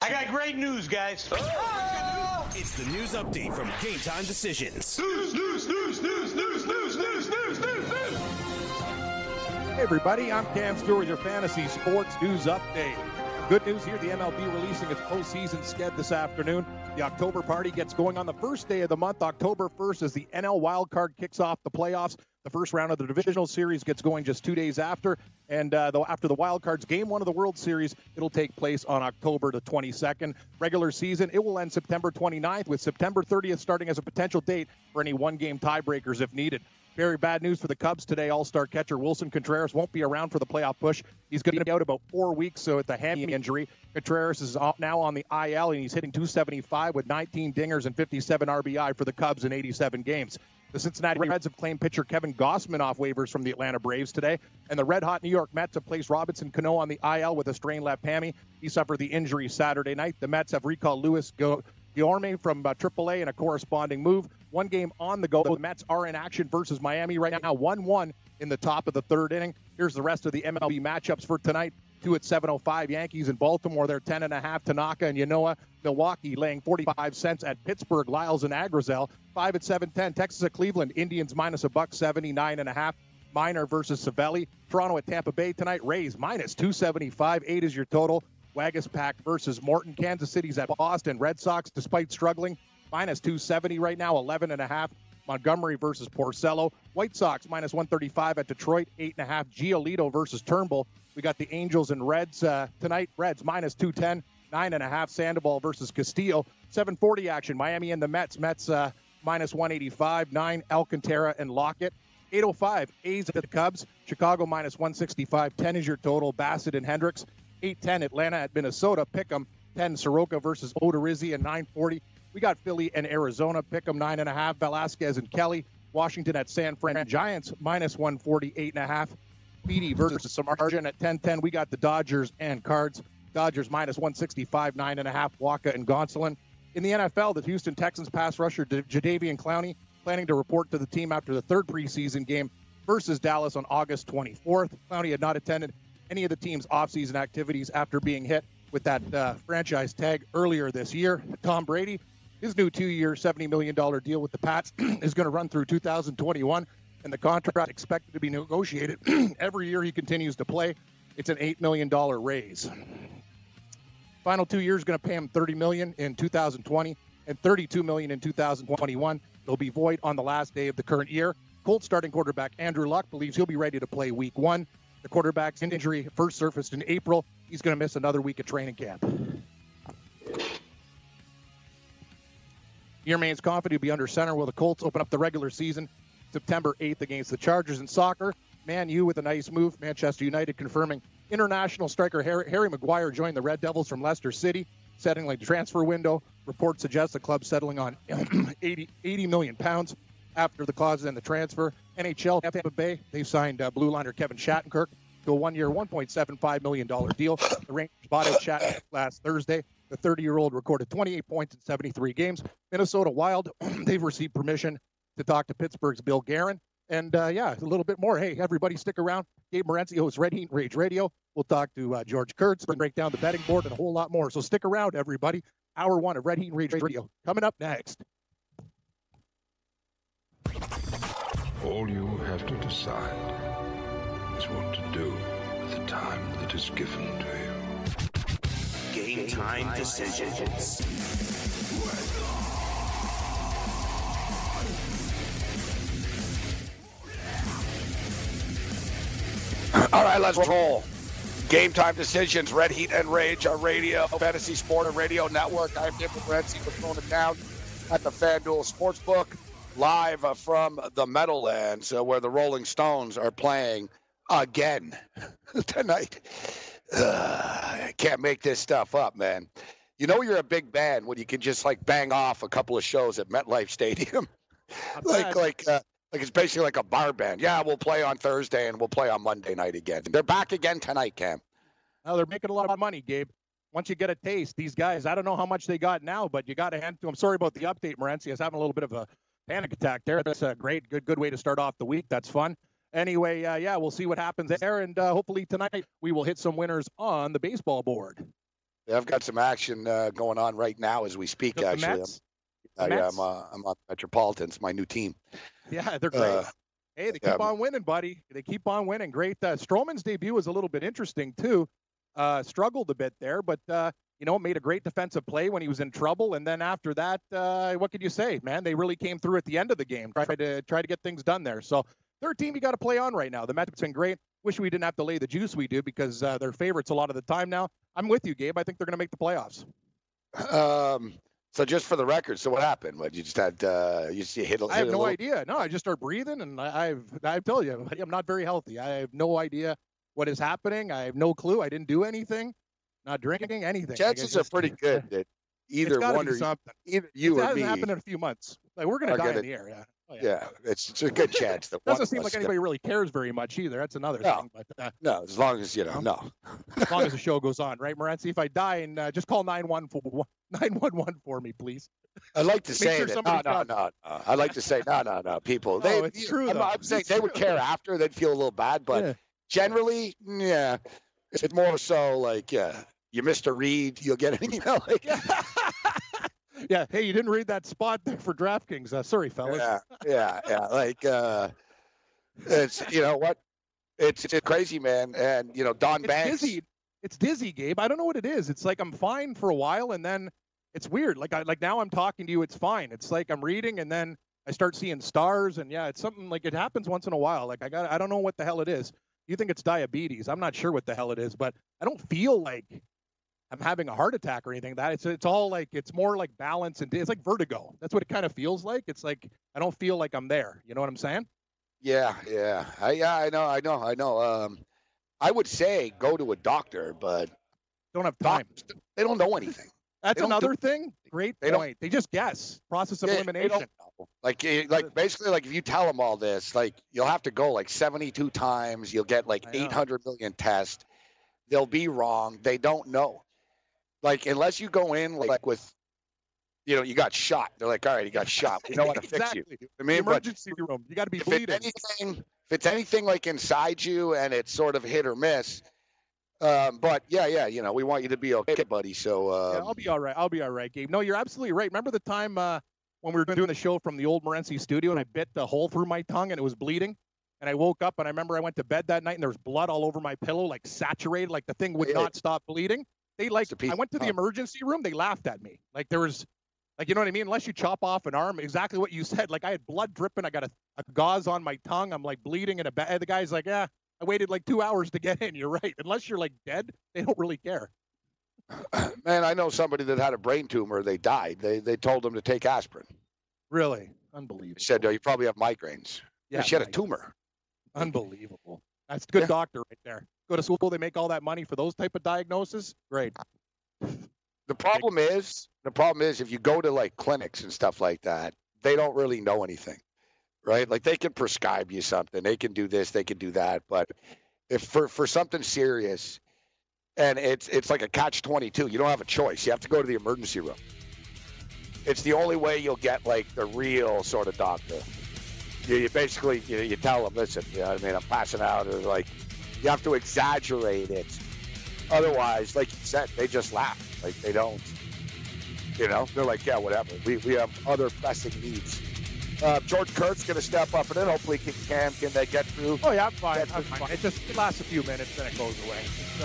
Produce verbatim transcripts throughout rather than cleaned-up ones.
I got great news, guys. Oh! It's the news update from Game Time Decisions. News, news, news, news, news, news, news, news, news, news. Hey, everybody. I'm Cam Stewart with your Fantasy Sports News Update. Good news here. The M L B releasing its postseason sked this afternoon. The October party gets going on the first day of the month, October first, as the N L wildcard kicks off the playoffs. The first round of the divisional series gets going just two days after. And uh, though after the wildcards, game one of the World Series, it'll take place on October the twenty-second. Regular season, it will end September twenty-ninth, with September thirtieth starting as a potential date for any one-game tiebreakers if needed. Very bad news for the Cubs today. All-star catcher Wilson Contreras won't be around for the playoff push. He's going to be out about four weeks, so with the hammy injury. Contreras is now on the I L, and he's hitting two seventy-five with nineteen dingers and fifty-seven R B I for the Cubs in eighty-seven games. The Cincinnati Reds have claimed pitcher Kevin Gausman off waivers from the Atlanta Braves today, and the red-hot New York Mets have placed Robinson Cano on the I L with a strained left hammy. He suffered the injury Saturday night. The Mets have recalled Luis Guillorme from uh, triple A in a corresponding move. One game on the go. The Mets are in action versus Miami right now, one one in the top of the third inning. Here's the rest of the M L B matchups for tonight. Two at seven oh five, Yankees and Baltimore. They're ten and a half, Tanaka and Yanoa. Milwaukee laying forty-five cents at Pittsburgh, Lyles and Agrizel. Five at seven ten, Texas at Cleveland. Indians minus a buck seventy-nine and a half. Minor versus Savelli. Toronto at Tampa Bay tonight. Rays minus two seventy-five. Eight is your total. Wagaspack versus Morton. Kansas City's at Boston. Red Sox, despite struggling, minus two seventy right now, eleven and a half. Montgomery versus Porcello. White Sox minus one thirty-five at Detroit, eight and a half. Giolito versus Turnbull. We got the Angels and Reds uh, tonight. Reds minus two ten, nine and a half. Sandoval versus Castillo. seven forty action. Miami and the Mets. Mets uh, minus one eighty-five, nine. Alcantara and Lockett. eight oh five, A's at the Cubs. Chicago minus one sixty-five, ten is your total. Bassett and Hendricks. eight ten, Atlanta at Minnesota. Pick'em, ten. Soroka versus Odorizzi, and nine forty. We got Philly and Arizona. Pick'em, nine and a half. Velasquez and Kelly. Washington at San Fran. Giants minus one forty, eight and a half. Beatty versus Samardzija at ten ten. We got the Dodgers and Cards. Dodgers minus one sixty-five, nine and a half. Waka and Gonsolin. In the N F L, the Houston Texans pass rusher Jadeveon Clowney planning to report to the team after the third preseason game versus Dallas on August twenty-fourth. Clowney had not attended any of the team's offseason activities after being hit with that uh, franchise tag earlier this year. Tom Brady, his new two-year, seventy million dollars deal with the Pats is going to run through two thousand twenty-one, and the contract expected to be negotiated every year he continues to play. It's an eight million dollars raise. Final two years going to pay him thirty million dollars in two thousand twenty and thirty-two million dollars in two thousand twenty-one. They'll be void on the last day of the current year. Colts starting quarterback Andrew Luck believes he'll be ready to play week one. The quarterback's injury first surfaced in April. He's going to miss another week of training camp. He remains confident he'll be under center while the Colts open up the regular season September eighth against the Chargers. In soccer, Man U with a nice move. Manchester United confirming international striker Harry, Harry Maguire joined the Red Devils from Leicester City, settling the transfer window. Reports suggest the club settling on eighty, eighty million pounds after the clauses in the transfer. N H L, Tampa Bay, they signed uh, blue liner Kevin Shattenkirk to a one-year, one point seven five million dollars deal. The Rangers bought out Shattenkirk last Thursday. The thirty-year-old recorded twenty-eight points in seventy-three games. Minnesota Wild, they've received permission to talk to Pittsburgh's Bill Guerin. And, uh, yeah, a little bit more. Hey, everybody stick around. Gabe Morency hosts Red Heat and Rage Radio. We'll talk to uh, George Kurtz, break down the betting board, and a whole lot more. So stick around, everybody. Hour one of Red Heat and Rage Radio coming up next. All you have to decide is what to do with the time that is given to you. Game Time Decisions. All right, let's roll. Game Time Decisions, Red Heat and Rage, our radio, Fantasy Sport and Radio Network. I'm David Morency. We're throwing it down at the FanDuel Sportsbook, live uh, from the Meadowlands, uh, where the Rolling Stones are playing again tonight. Uh, I can't make this stuff up, man. You know you're a big band when you can just, like, bang off a couple of shows at MetLife Stadium. like, like, uh, Like it's basically like a bar band. Yeah, we'll play on Thursday and we'll play on Monday night again. They're back again tonight, Cam. Well, they're making a lot of money, Gabe. Once you get a taste, these guys, I don't know how much they got now, but you got to hand to them. Sorry about the update, Morency. I was having a little bit of a panic attack there. That's a great, good, good way to start off the week. That's fun. Anyway, uh, yeah, we'll see what happens there. And uh, hopefully tonight we will hit some winners on the baseball board. Yeah, I've got some action uh, going on right now as we speak. The actually, Mets? I'm, The uh, yeah, Mets? I'm, uh, I'm on Metropolitans, my new team. Yeah, they're great. Uh, hey, they keep yeah. on winning, buddy. They keep on winning. Great. Uh, Stroman's debut was a little bit interesting, too. Uh, struggled a bit there, but, uh, you know, made a great defensive play when he was in trouble. And then after that, uh, what could you say, man? They really came through at the end of the game, tried to try to get things done there. So third team you got to play on right now. The Mets have been great. Wish we didn't have to lay the juice we do because uh, they're favorites a lot of the time now. I'm with you, Gabe. I think they're going to make the playoffs. Um, so just for the record, so what happened? What, you just had, uh, you just hit, hit I have a no little... idea. No, I just start breathing, and I, I've, I tell you, I'm not very healthy. I have no idea what is happening. I have no clue. I didn't do anything, not drinking, anything. Chances like, are pretty good that either one or something. either you it or hasn't me. happened in a few months. Like we're gonna are die gonna- in the air. Yeah. Oh, yeah. Yeah, it's, it's a good chance that one Doesn't of seem us like is anybody really cares very much either. That's another No. thing. But uh, gonna- No, as long as you know, no. as long as the show goes on, right, Morency? If I die, and uh, just call nine one one for me, please. I'd like to Make say sure that. No, somebody no, comes. no, no. I'd like to say no, no, no. People, No, they. it's true, I'm, though. I'm saying It's they would true. care after. They'd feel a little bad, but Yeah. generally, yeah, it's more so like, yeah, you missed a read, you'll get an email. Like, Yeah. Hey, you didn't read that spot there for DraftKings. Uh, sorry, fellas. yeah, yeah, yeah. Like, uh, it's you know what, it's it's crazy, man. And you know, Don It's Banks. dizzy. It's dizzy, Gabe. I don't know what it is. It's like I'm fine for a while, and then it's weird. Like I like now I'm talking to you. It's fine. It's like I'm reading, and then I start seeing stars, and yeah, it's something like it happens once in a while. Like I got, I don't know what the hell it is. You think it's diabetes? I'm not sure what the hell it is, but I don't feel like I'm having a heart attack or anything. That it's it's all like it's more like balance and it's like vertigo. That's what it kind of feels like. It's like I don't feel like I'm there. You know what I'm saying? Yeah, yeah, I, yeah. I know, I know, I know. Um, I would say go to a doctor, but Don't have time. doctors, they don't know anything. That's they don't another thing. Great they don't- point. They just guess. Process of They- they elimination. don't know. Like, eh, like basically, like if you tell them all this, like you'll have to go like seventy-two times. You'll get like I know. eight hundred million tests. They'll be wrong. They don't know. Like unless you go in like with, you know, you got shot. They're like, all right, you got shot. We know how to exactly. fix you. I The mean, but emergency room. You got to be if bleeding. it's anything, if it's anything like inside you and it's sort of hit or miss. Um, but yeah, yeah, you know, we want you to be okay, buddy. So um, Yeah, I'll be all right. I'll be all right, Gabe. No, you're absolutely right. Remember the time uh, when we were doing the show from the old Morency studio and I bit the hole through my tongue and it was bleeding? And I woke up and I remember I went to bed that night and there was blood all over my pillow, like saturated, like the thing would Yeah. not stop bleeding. They like, It's a piece I went to the of- emergency room. They laughed at me. Like there was, like, you know what I mean? Unless you chop off an arm, exactly what you said. Like I had blood dripping. I got a, a gauze on my tongue. I'm like bleeding in a bed. The guy's like, yeah, I waited like two hours to get in. You're right. Unless you're like dead, they don't really care. man, I know somebody that had a brain tumor. They died. They they told them to take aspirin. Really? Unbelievable. They said, oh, you probably have migraines. Yeah, she had a my- tumor. Unbelievable. That's good Yeah. doctor right there. Go to school, they make all that money for those type of diagnoses. Great. The problem is, the problem is if you go to like clinics and stuff like that, they don't really know anything, right? Like they can prescribe you something, they can do this, they can do that, but if for for something serious, and it's it's like a catch twenty-two, you don't have a choice. You have to go to the emergency room. It's the only way you'll get like the real sort of doctor. You, you basically you, you tell them, listen, you know what I mean, I'm passing out, or like you have to exaggerate it. Otherwise, like you said, they just laugh. Like they don't, you know, they're like, yeah, whatever. We we have other pressing needs. Uh, George Kurt's going to step up and then hopefully Cam can uh, get through. Oh yeah, I'm fine. That's I'm fine. fine. It just it lasts a few minutes, then it goes away. So,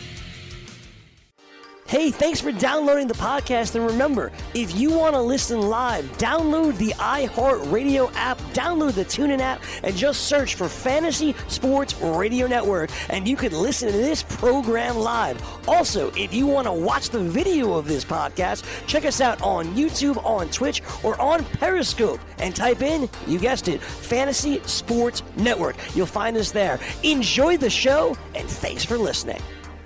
Hey, thanks for downloading the podcast. And remember, if you want to listen live, download the iHeartRadio app, download the TuneIn app, and just search for Fantasy Sports Radio Network, and you can listen to this program live. Also, if you want to watch the video of this podcast, check us out on YouTube, on Twitch, or on Periscope, and type in, you guessed it, Fantasy Sports Network. You'll find us there. Enjoy the show, and thanks for listening.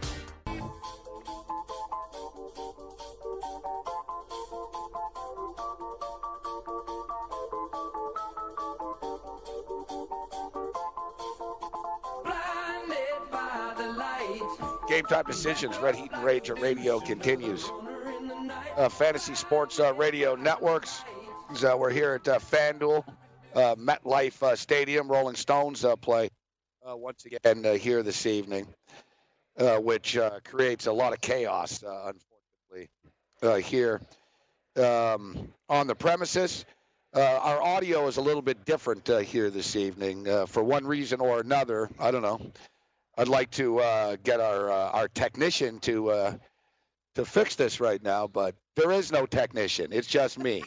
Game Time Decisions, Red Heat and Rage at Radio continues. Uh, Fantasy Sports uh, Radio Networks. Uh, we're here at uh, FanDuel, uh, MetLife uh, Stadium. Rolling Stones uh, play uh, once again uh, here this evening. uh, which uh, creates a lot of chaos, uh, unfortunately, uh, here um, on the premises. Uh, our audio is a little bit different uh, here this evening uh, for one reason or another. I don't know. I'd like to uh, get our uh, our technician to uh, to fix this right now, but there is no technician. It's just me.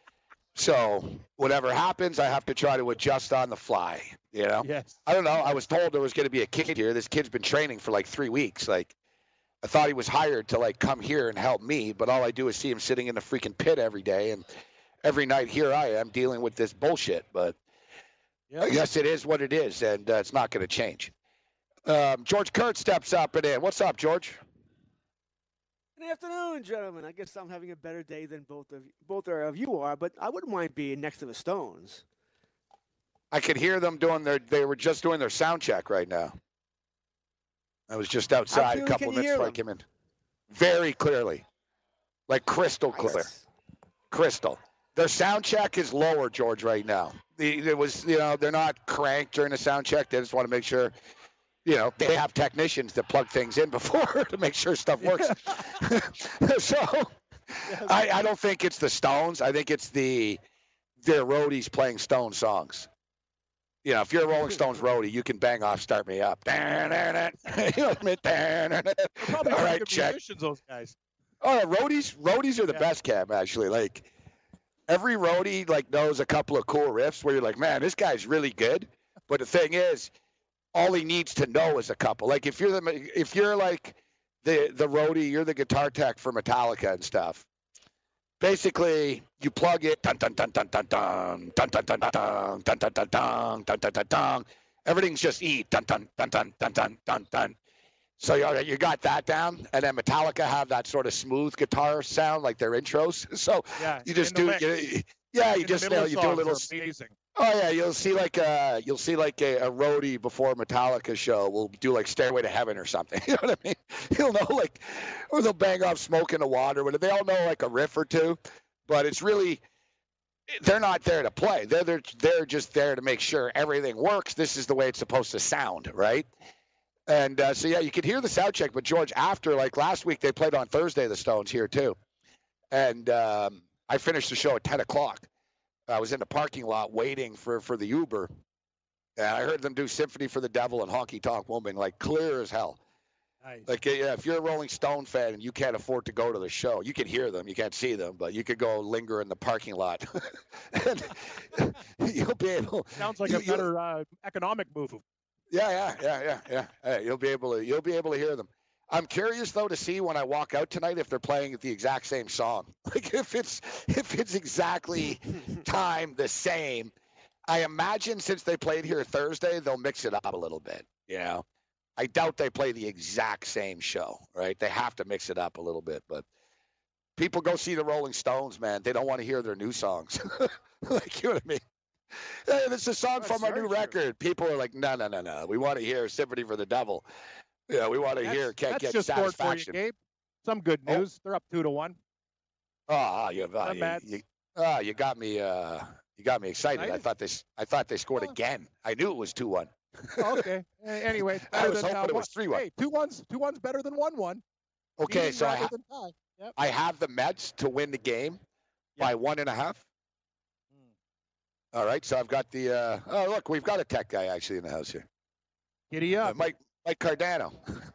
So whatever happens, I have to try to adjust on the fly. You know. Yes. I don't know. I was told there was going to be a kid here. This kid's been training for like three weeks. Like, I thought he was hired to like come here and help me, but all I do is see him sitting in the freaking pit every day, and every night here I am dealing with this bullshit. But Yep. I guess it is what it is, and uh, it's not going to change. Um, George Kurt steps up and in. What's up, George? Good afternoon, gentlemen. I guess I'm having a better day than both of both of you are, but I wouldn't mind being next to the Stones. I could hear them doing their. They were just doing their sound check right now. I was just outside a clearly couple can you minutes hear before I came in. Very clearly, like crystal clear, Nice. crystal. Their sound check is lower, George, right now. The, it was, you know, they're not cranked during the sound check. They just want to make sure, you know, they have technicians that plug things in before to make sure stuff works. So I, I don't think it's the Stones. I think it's the their roadies playing Stone songs. You know, if you're a Rolling Stones roadie, you can bang off "Start Me Up." You know what I mean? Probably All pretty right, good check. musicians, those guys. Oh, yeah, roadies, roadies are the Yeah. best, Cam. Actually, like every roadie like knows a couple of cool riffs where you're like, man, this guy's really good. But the thing is, all he needs to know is a couple. Like if you're the if you're like the the roadie, you're the guitar tech for Metallica and stuff. Basically, you plug it, dun dun dun dun dun dun dun dun dun dun dun dun dun dun dun dun dun dun dun. Everything's just E, dun dun dun dun dun dun dun dun. So you you got that down, and then Metallica have that sort of smooth guitar sound like their intros. So Yeah. you just in the do, mix. you, yeah, you In the just middle nail, of you do a songs little. are amazing. Oh yeah, you'll see like a you'll see like a, a roadie before a Metallica show will do like Stairway to Heaven or something. You know what I mean? He'll know like, or they'll bang off Smoke in the Water. But they all know like a riff or two. But it's really, they're not there to play. They're they're they're just there to make sure everything works. This is the way it's supposed to sound, right? And uh, so yeah, you could hear the sound check. But George, after like last week, they played on Thursday, the Stones here too, and um, I finished the show at ten o'clock. I was in the parking lot waiting for, for the Uber, and I heard them do Symphony for the Devil and Honky Tonk Woman, like clear as hell. Nice. Like, yeah, if you're a Rolling Stone fan and you can't afford to go to the show, you can hear them, you can't see them, but you could go linger in the parking lot, and you'll be able. Sounds like you, a better uh, economic move. Yeah, yeah, yeah, yeah, yeah. Hey, you'll be able to you'll be able to hear them. I'm curious though to see when I walk out tonight if they're playing the exact same song. Like if it's if it's exactly timed the same. I imagine since they played here Thursday, they'll mix it up a little bit. You know, I doubt they play the exact same show. Right? They have to mix it up a little bit. But people go see the Rolling Stones, man. They don't want to hear their new songs. Like, you know what I mean? Hey, this is a song That's from our very new true. record. People are like, no, no, no, no. We want to hear Symphony for the Devil. Yeah, we want to That's, hear Can't that's Get just scored for you, Satisfaction. Gabe. Some good Oh. news. They're up two to one. Oh, you, uh, Not you, bad. you, oh, you got me. Uh, you got me excited. I Excited? thought they. s- I thought they scored Oh. again. I knew it was two one. Oh, okay. A- Anyway, it's I better was than, hoping uh, it was one- three one. Hey, two ones. Two ones better than one one. Okay, Leading so I, rather ha- than tie. Yep. I have the Mets to win the game by Yep. one and a half. Hmm. All right, so I've got the. Uh, oh, look, we've got a tech guy actually in the house here. Giddy Uh, up. Mike Mike Cardano.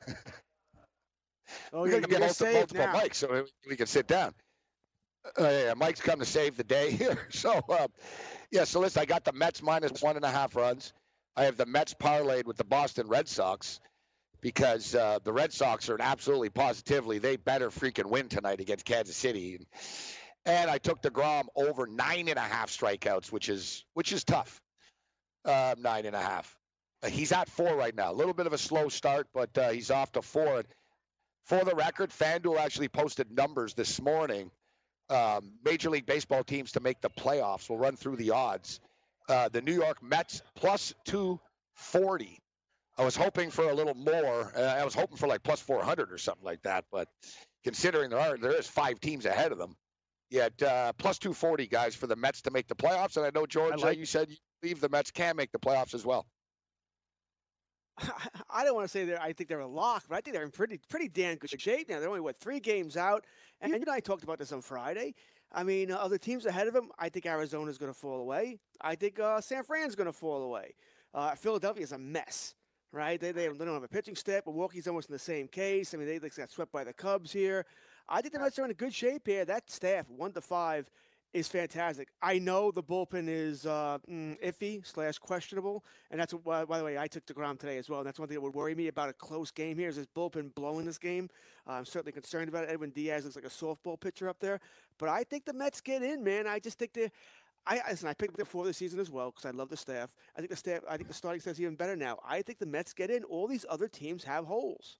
Oh, We're you're, gonna you're get multiple, saved multiple now. mics so we- we can sit down. Uh, yeah, Mike's come to save the day here. So, uh, yeah, so listen, I got the Mets minus one and a half runs. I have the Mets parlayed with the Boston Red Sox because uh, the Red Sox are an absolutely positively, they better freaking win tonight against Kansas City. And I took DeGrom over nine and a half strikeouts, which is which is tough. Uh, nine and a half. Uh, he's at four right now. A little bit of a slow start, but uh, he's off to four. For the record, FanDuel actually posted numbers this morning. Um, Major League Baseball teams to make the playoffs. We'll run through the odds. Uh, the New York Mets plus two forty. I was hoping for a little more. Uh, I was hoping for like plus four hundred or something like that. But considering there are there is five teams ahead of them, yet uh, plus two forty guys for the Mets to make the playoffs. And I know George, I like uh, you said you believe the Mets can make the playoffs as well. I don't want to say that I think they're a lock, but I think they're in pretty pretty damn good shape now. They're only, what, three games out? And you and I talked about this on Friday. I mean, uh, other teams ahead of them, I think Arizona's going to fall away. I think uh, San Fran's going to fall away. Uh, Philadelphia's a mess, right? They, they they don't have a pitching staff. Milwaukee's almost in the same case. I mean, they, they got swept by the Cubs here. I think the Mets are in a good shape here. That staff, one to five, is fantastic. I know the bullpen is uh, mm, iffy slash questionable, and that's what, by the way, I took DeGrom today as well. And that's one thing that would worry me about a close game here is this bullpen blowing this game. Uh, I'm certainly concerned about it. Edwin Diaz looks like a softball pitcher up there, but I think the Mets get in, man. I just think they. I listen. I picked them for the season as well because I love the staff. I think the staff. I think the starting staff is even better now. I think the Mets get in. All these other teams have holes.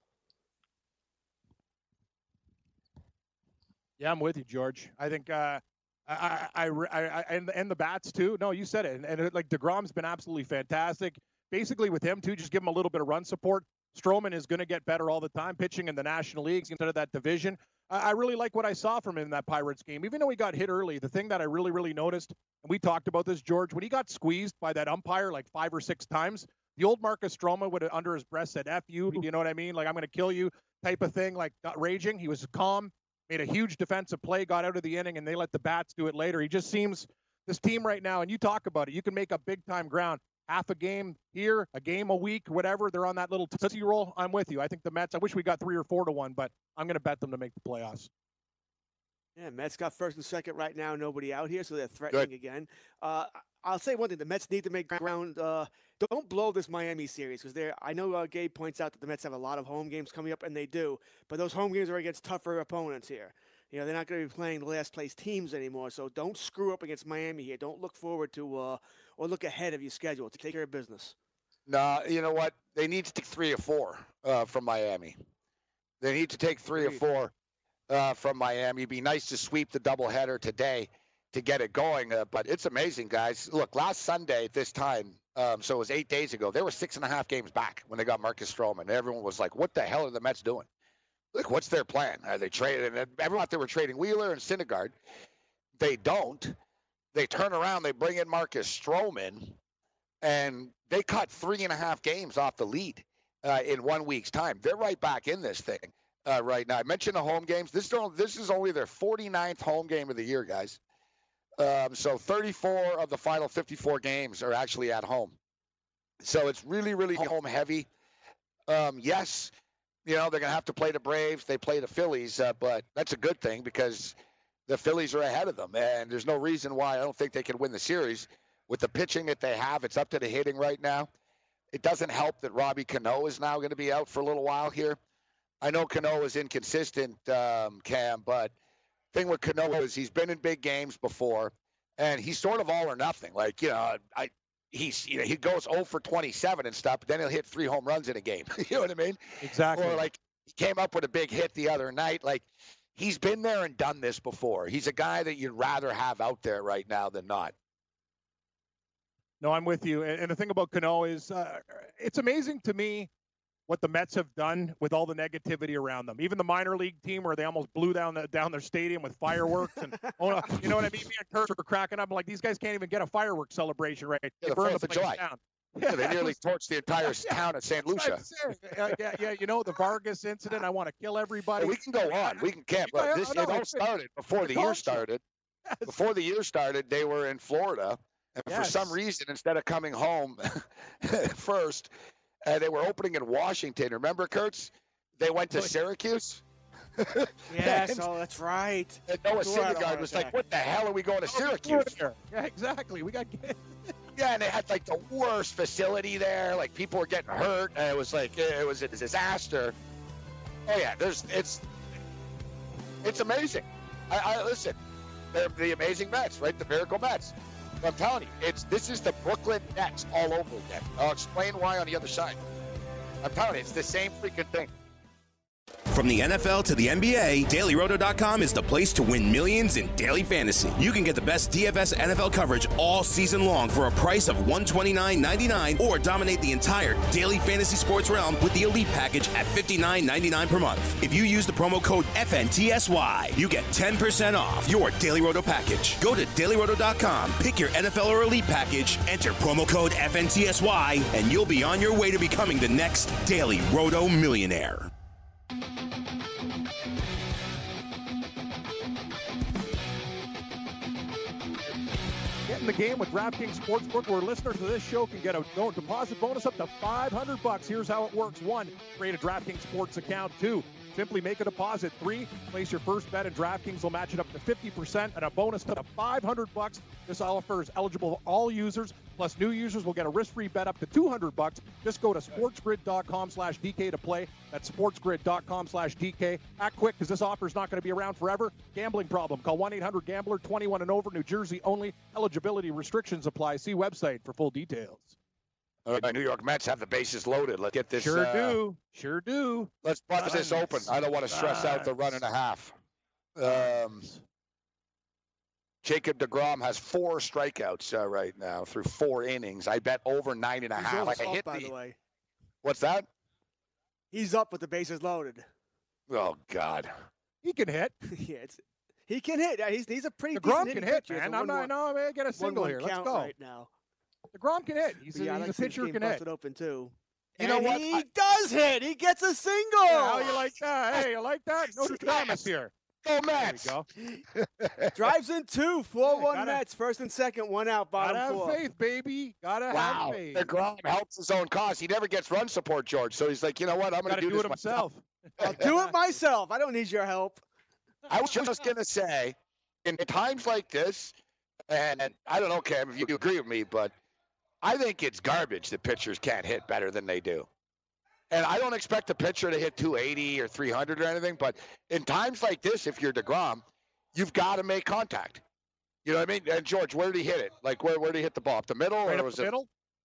Yeah, I'm with you, George. I think. Uh... I, I, I, I, and, and the bats too. No, you said it. And, and like DeGrom's been absolutely fantastic. Basically with him too, just give him a little bit of run support. Stroman is going to get better all the time, pitching in the National Leagues instead of that division. I, I really like what I saw from him in that Pirates game. Even though he got hit early, the thing that I really, really noticed, and we talked about this, George, when he got squeezed by that umpire like five or six times, the old Marcus Stroman would have under his breath said, F you, you know what I mean? Like, I'm going to kill you type of thing, like not raging. He was calm. Made a huge defensive play, got out of the inning, and they let the bats do it later. He just seems, this team right now, and you talk about it, you can make up big-time ground. Half a game here, a game a week, whatever. They're on that little tootsie roll. I'm with you. I think the Mets, I wish we got three or four to one, but I'm going to bet them to make the playoffs. Yeah, Mets got first and second right now. Nobody out here, so they're threatening Good. again. Uh, I'll say one thing. The Mets need to make ground. Uh, don't blow this Miami series because they're. I know uh, Gabe points out that the Mets have a lot of home games coming up, and they do. But those home games are against tougher opponents here. You know, they're not going to be playing the last place teams anymore. So don't screw up against Miami here. Don't look forward to uh, or look ahead of your schedule to take care of business. No, you know what? They need to take three or four uh, from Miami. They need to take three or four uh, from Miami. It'd be nice to sweep the doubleheader today to get it going. Uh, but it's amazing, guys. Look, last Sunday at this time, um, so it was eight days ago, they were six and a half games back when they got Marcus Stroman. Everyone was like, what the hell are the Mets doing? Look, what's their plan? Are they trading? Everyone thought they were trading Wheeler and Syndergaard. They don't. They turn around, they bring in Marcus Stroman, and they cut three and a half games off the lead uh, in one week's time. They're right back in this thing uh, right now. I mentioned the home games. This, don't, this is only their forty-ninth home game of the year, guys. Um, so thirty-four of the final fifty-four games are actually at home. So it's really, really home heavy. Um, yes, you know, they're going to have to play the Braves. They play the Phillies, uh, but that's a good thing because the Phillies are ahead of them. And there's no reason why I don't think they can win the series. With the pitching that they have, it's up to the hitting right now. It doesn't help that Robbie Cano is now going to be out for a little while here. I know Cano is inconsistent, um, Cam, but thing with Cano is he's been in big games before, and he's sort of all or nothing. Like, you know, I he's you know he goes oh for twenty-seven and stuff, but then he'll hit three home runs in a game. You know what I mean? Exactly. Or like he came up with a big hit the other night. Like he's been there and done this before. He's a guy that you'd rather have out there right now than not. No, I'm with you. And, and the thing about Cano is uh, it's amazing to me what the Mets have done with all the negativity around them. Even the minor league team where they almost blew down the, down their stadium with fireworks. and oh, You know what I mean? Me and Kurt were cracking up. I'm like, these guys can't even get a fireworks celebration right. They yeah, the burned the place July. down. Yeah, they nearly torched the entire yeah. town of Saint Lucia. Yeah, yeah, yeah, you know, the Vargas incident. I want to kill everybody. Yeah, we can go on. We can camp. But this, it all started before the year started. Yes. Before the year started, they were in Florida. And yes. for some reason, instead of coming home first, uh, they were opening in Washington. Remember, Kurtz? They went to Syracuse. Yes, and, oh, that's right. And Noah Syndergaard was like, what the hell are we going to Syracuse? Yeah, exactly. We got Yeah, and they had, like, the worst facility there. Like, people were getting hurt. And it was like, it was a disaster. Oh, yeah, there's, it's, it's amazing. I, I listen, they're the amazing Mets, right? The Miracle Mets. I'm telling you, it's this is the Brooklyn Nets all over again. I'll explain why on the other side. I'm telling you, it's the same freaking thing. From the N F L to the N B A, Daily Roto dot com is the place to win millions in daily fantasy. You can get the best D F S N F L coverage all season long for a price of one hundred twenty-nine ninety-nine, or dominate the entire daily fantasy sports realm with the Elite package at fifty-nine ninety-nine per month. If you use the promo code F N T S Y, you get ten percent off your Daily Roto package. Go to Daily Roto dot com, pick your N F L or Elite package, enter promo code F N T S Y, and you'll be on your way to becoming the next Daily Roto millionaire. Get in the game with DraftKings Sportsbook, where listeners to this show can get a deposit bonus up to five hundred bucks. Here's how it works. One, create a DraftKings Sports account. Two, simply make a deposit. Three, place your first bet, and DraftKings will match it up to fifty percent and a bonus to five hundred bucks. This offer is eligible for all users, plus new users will get a risk-free bet up to two hundred bucks. Just go to sportsgrid dot com slash D K to play. That's sportsgrid dot com slash D K. Act quick, because this offer is not going to be around forever. Gambling problem? Call one eight hundred gambler, twenty-one and over, New Jersey only. Eligibility restrictions apply. See website for full details. All right, New York Mets have the bases loaded. Let's get this. Sure uh, do. Sure do. Let's bust this open. I don't want to stress out the run and a half. Um, Jacob deGrom has four strikeouts uh, right now through four innings. I bet over nine and a He's half. almost I up, hit by the, the way. What's that? He's up with the bases loaded. Oh, God. He can hit. yeah, it's, he can hit. He's he's a pretty DeGrom decent can hitting hit, pitcher. man. It's a I'm not. one-one- No, I'm gonna get a single one-one here. Let's count go. right now. DeGrom can hit. He's, But a, yeah, I he's like a to see pitcher this who game can hit. busted open too. You know and what? he I- does hit. He gets a single. Yeah, how you like that? Hey, you like that? No Yes. Thomas here. Go There Mets. we go. Drives in two, four one gotta- Mets, first and second, one out, bottom Gotta have four. faith, baby. Gotta Wow. have faith. deGrom helps his own cause. He never gets run support, George. So he's like, you know what? I'm going Gotta to do, do this it himself. I'll do it myself. I don't need your help. I was just going to say, in times like this, and, and I don't know, Cam, if you agree with me, but I think it's garbage that pitchers can't hit better than they do. And I don't expect a pitcher to hit two eighty or three hundred or anything, but in times like this, if you're deGrom, you've got to make contact. You know what I mean? And George, where did he hit it? Like, where, where did he hit the ball? Up the middle? Right or up was the it middle.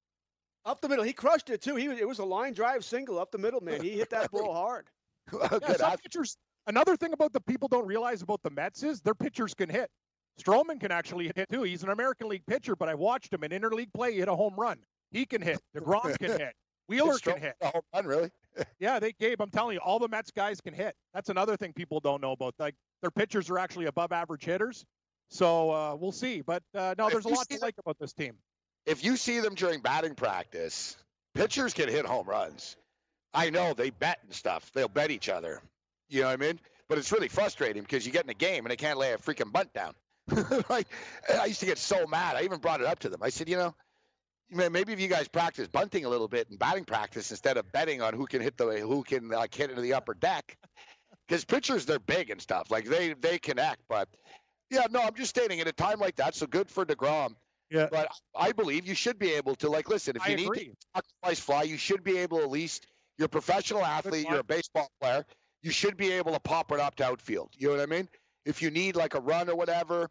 Up the middle. He crushed it too. He was, it was a line drive single up the middle, man. He hit that ball hard. Yeah, Good. some I- pitchers. Another thing about the people don't realize about the Mets is their pitchers can hit. Stroman can actually hit too. He's an American League pitcher, but I watched him in interleague play. He hit a home run. He can hit. DeGrom can hit. Wheeler can hit. A home run, really? Yeah, they Gabe, I'm telling you, all the Mets guys can hit. That's another thing people don't know about. Like their pitchers are actually above average hitters. So uh, we'll see. But uh, no, If there's a you lot see to them- like about this team. If you see them during batting practice, pitchers can hit home runs. I know they bet and stuff. They'll bet each other. You know what I mean? But it's really frustrating because you get in a game and they can't lay a freaking bunt down. Like, I used to get so mad. I even brought it up to them. I said, you know, man, maybe if you guys practice bunting a little bit in batting practice instead of betting on who can hit the who can like hit into the upper deck, because pitchers, they're big and stuff. Like they they connect. But yeah, no, I'm just stating at a time like that. So good for DeGrom. Yeah. But I believe you should be able to, like, listen, if I you need agree. to sacrifice fly, you should be able to at least, you're a professional athlete, you're a baseball player, you should be able to pop it up to outfield. You know what I mean? If you need like a run or whatever,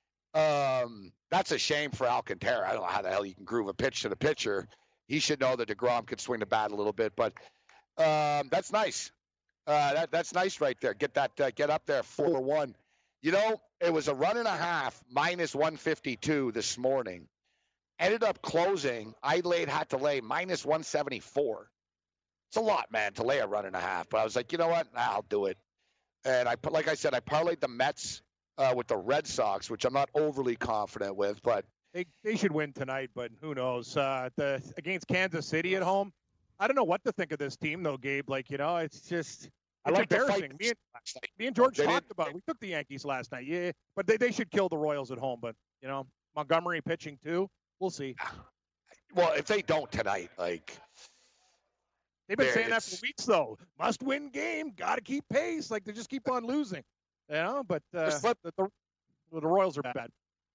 um, that's a shame for Alcantara. I don't know how the hell you can groove a pitch to the pitcher. He should know that DeGrom could swing the bat a little bit, but um, that's nice. Uh, that that's nice right there. Get that, uh, get up there four one. You know, it was a run and a half minus one fifty-two this morning. Ended up closing. I laid had to lay minus one seventy-four. It's a lot, man, to lay a run and a half. But I was like, you know what? Nah, I'll do it. And I, like I said, I parlayed the Mets uh, with the Red Sox, which I'm not overly confident with, but They they should win tonight, but who knows? Uh, the against Kansas City at home, I don't know what to think of this team, though, Gabe. Like you know, it's just I it's like to embarrassing. fight. Me and, me and George They talked didn't- about it. We took the Yankees last night, yeah, but they, they should kill the Royals at home. But you know, Montgomery pitching too. We'll see. well, if they don't tonight, like They've been There, saying that for it's- weeks, though. Must win game. Got to keep pace. Like they just keep on losing. You know, but uh, Just let- the, the, the Royals are bad.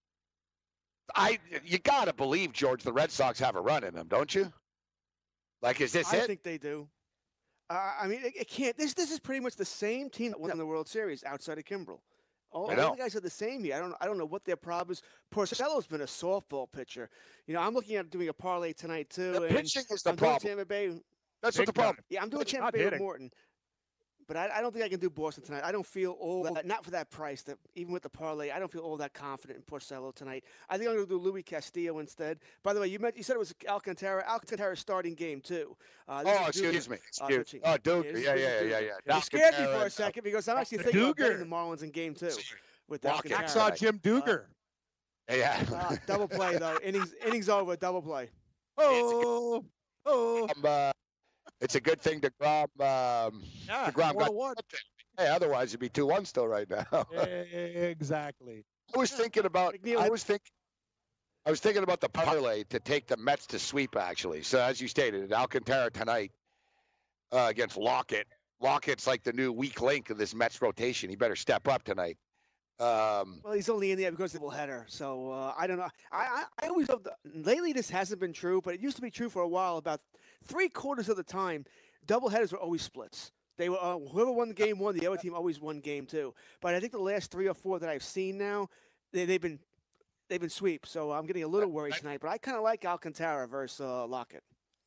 I, you gotta believe, George, the Red Sox have a run in them, don't you? Like, is this I it? think they do. Uh, I mean, it, it can't. This this is pretty much the same team that won the World Series outside of Kimbrel. All, I all know. the guys are the same here. I don't I don't know what their problem is. Porcello's been a softball pitcher. You know, I'm looking at doing a parlay tonight too. The and pitching is the I'm doing problem. Tampa Bay. That's Big what the problem. time. Yeah, I'm doing It's Tampa not Bay with hitting. Morton. But I, I don't think I can do Boston tonight. I don't feel all that, not for that price, that even with the parlay, I don't feel all that confident in Porcello tonight. I think I'm going to do Louis Castillo instead. By the way, you meant, you said it was Alcantara. Alcantara's starting game, too. Uh, oh, excuse Duger. me. Uh, Excuse me. Oh, Duger. Yeah, yeah, yeah, yeah. You scared me for a second because I'm actually thinking about betting the Marlins in game two with Alcantara. I saw Jim Duger. Uh, yeah. uh, double play, though. Innings, innings over, double play. Oh, oh. Um, uh, it's a good thing DeGrom, um, yeah, DeGrom got one. Hey, otherwise it'd be two one still right now. Exactly. I was thinking about. I was thinking. I was thinking about the parlay to take the Mets to sweep. Actually, so as you stated, Alcantara tonight uh, against Lockett. Lockett's like the new weak link of this Mets rotation. He better step up tonight. Um, well, he's only in there because of the header, so uh, I don't know. I, I, I always love the, lately this hasn't been true, but it used to be true for a while. About three quarters of the time, doubleheaders were always splits. They were uh, whoever won the game won. The other team always won game two. But I think the last three or four that I've seen now, they, they've been they've been sweeps. So I'm getting a little worried tonight. But I kind of like Alcantara versus uh, Lockett.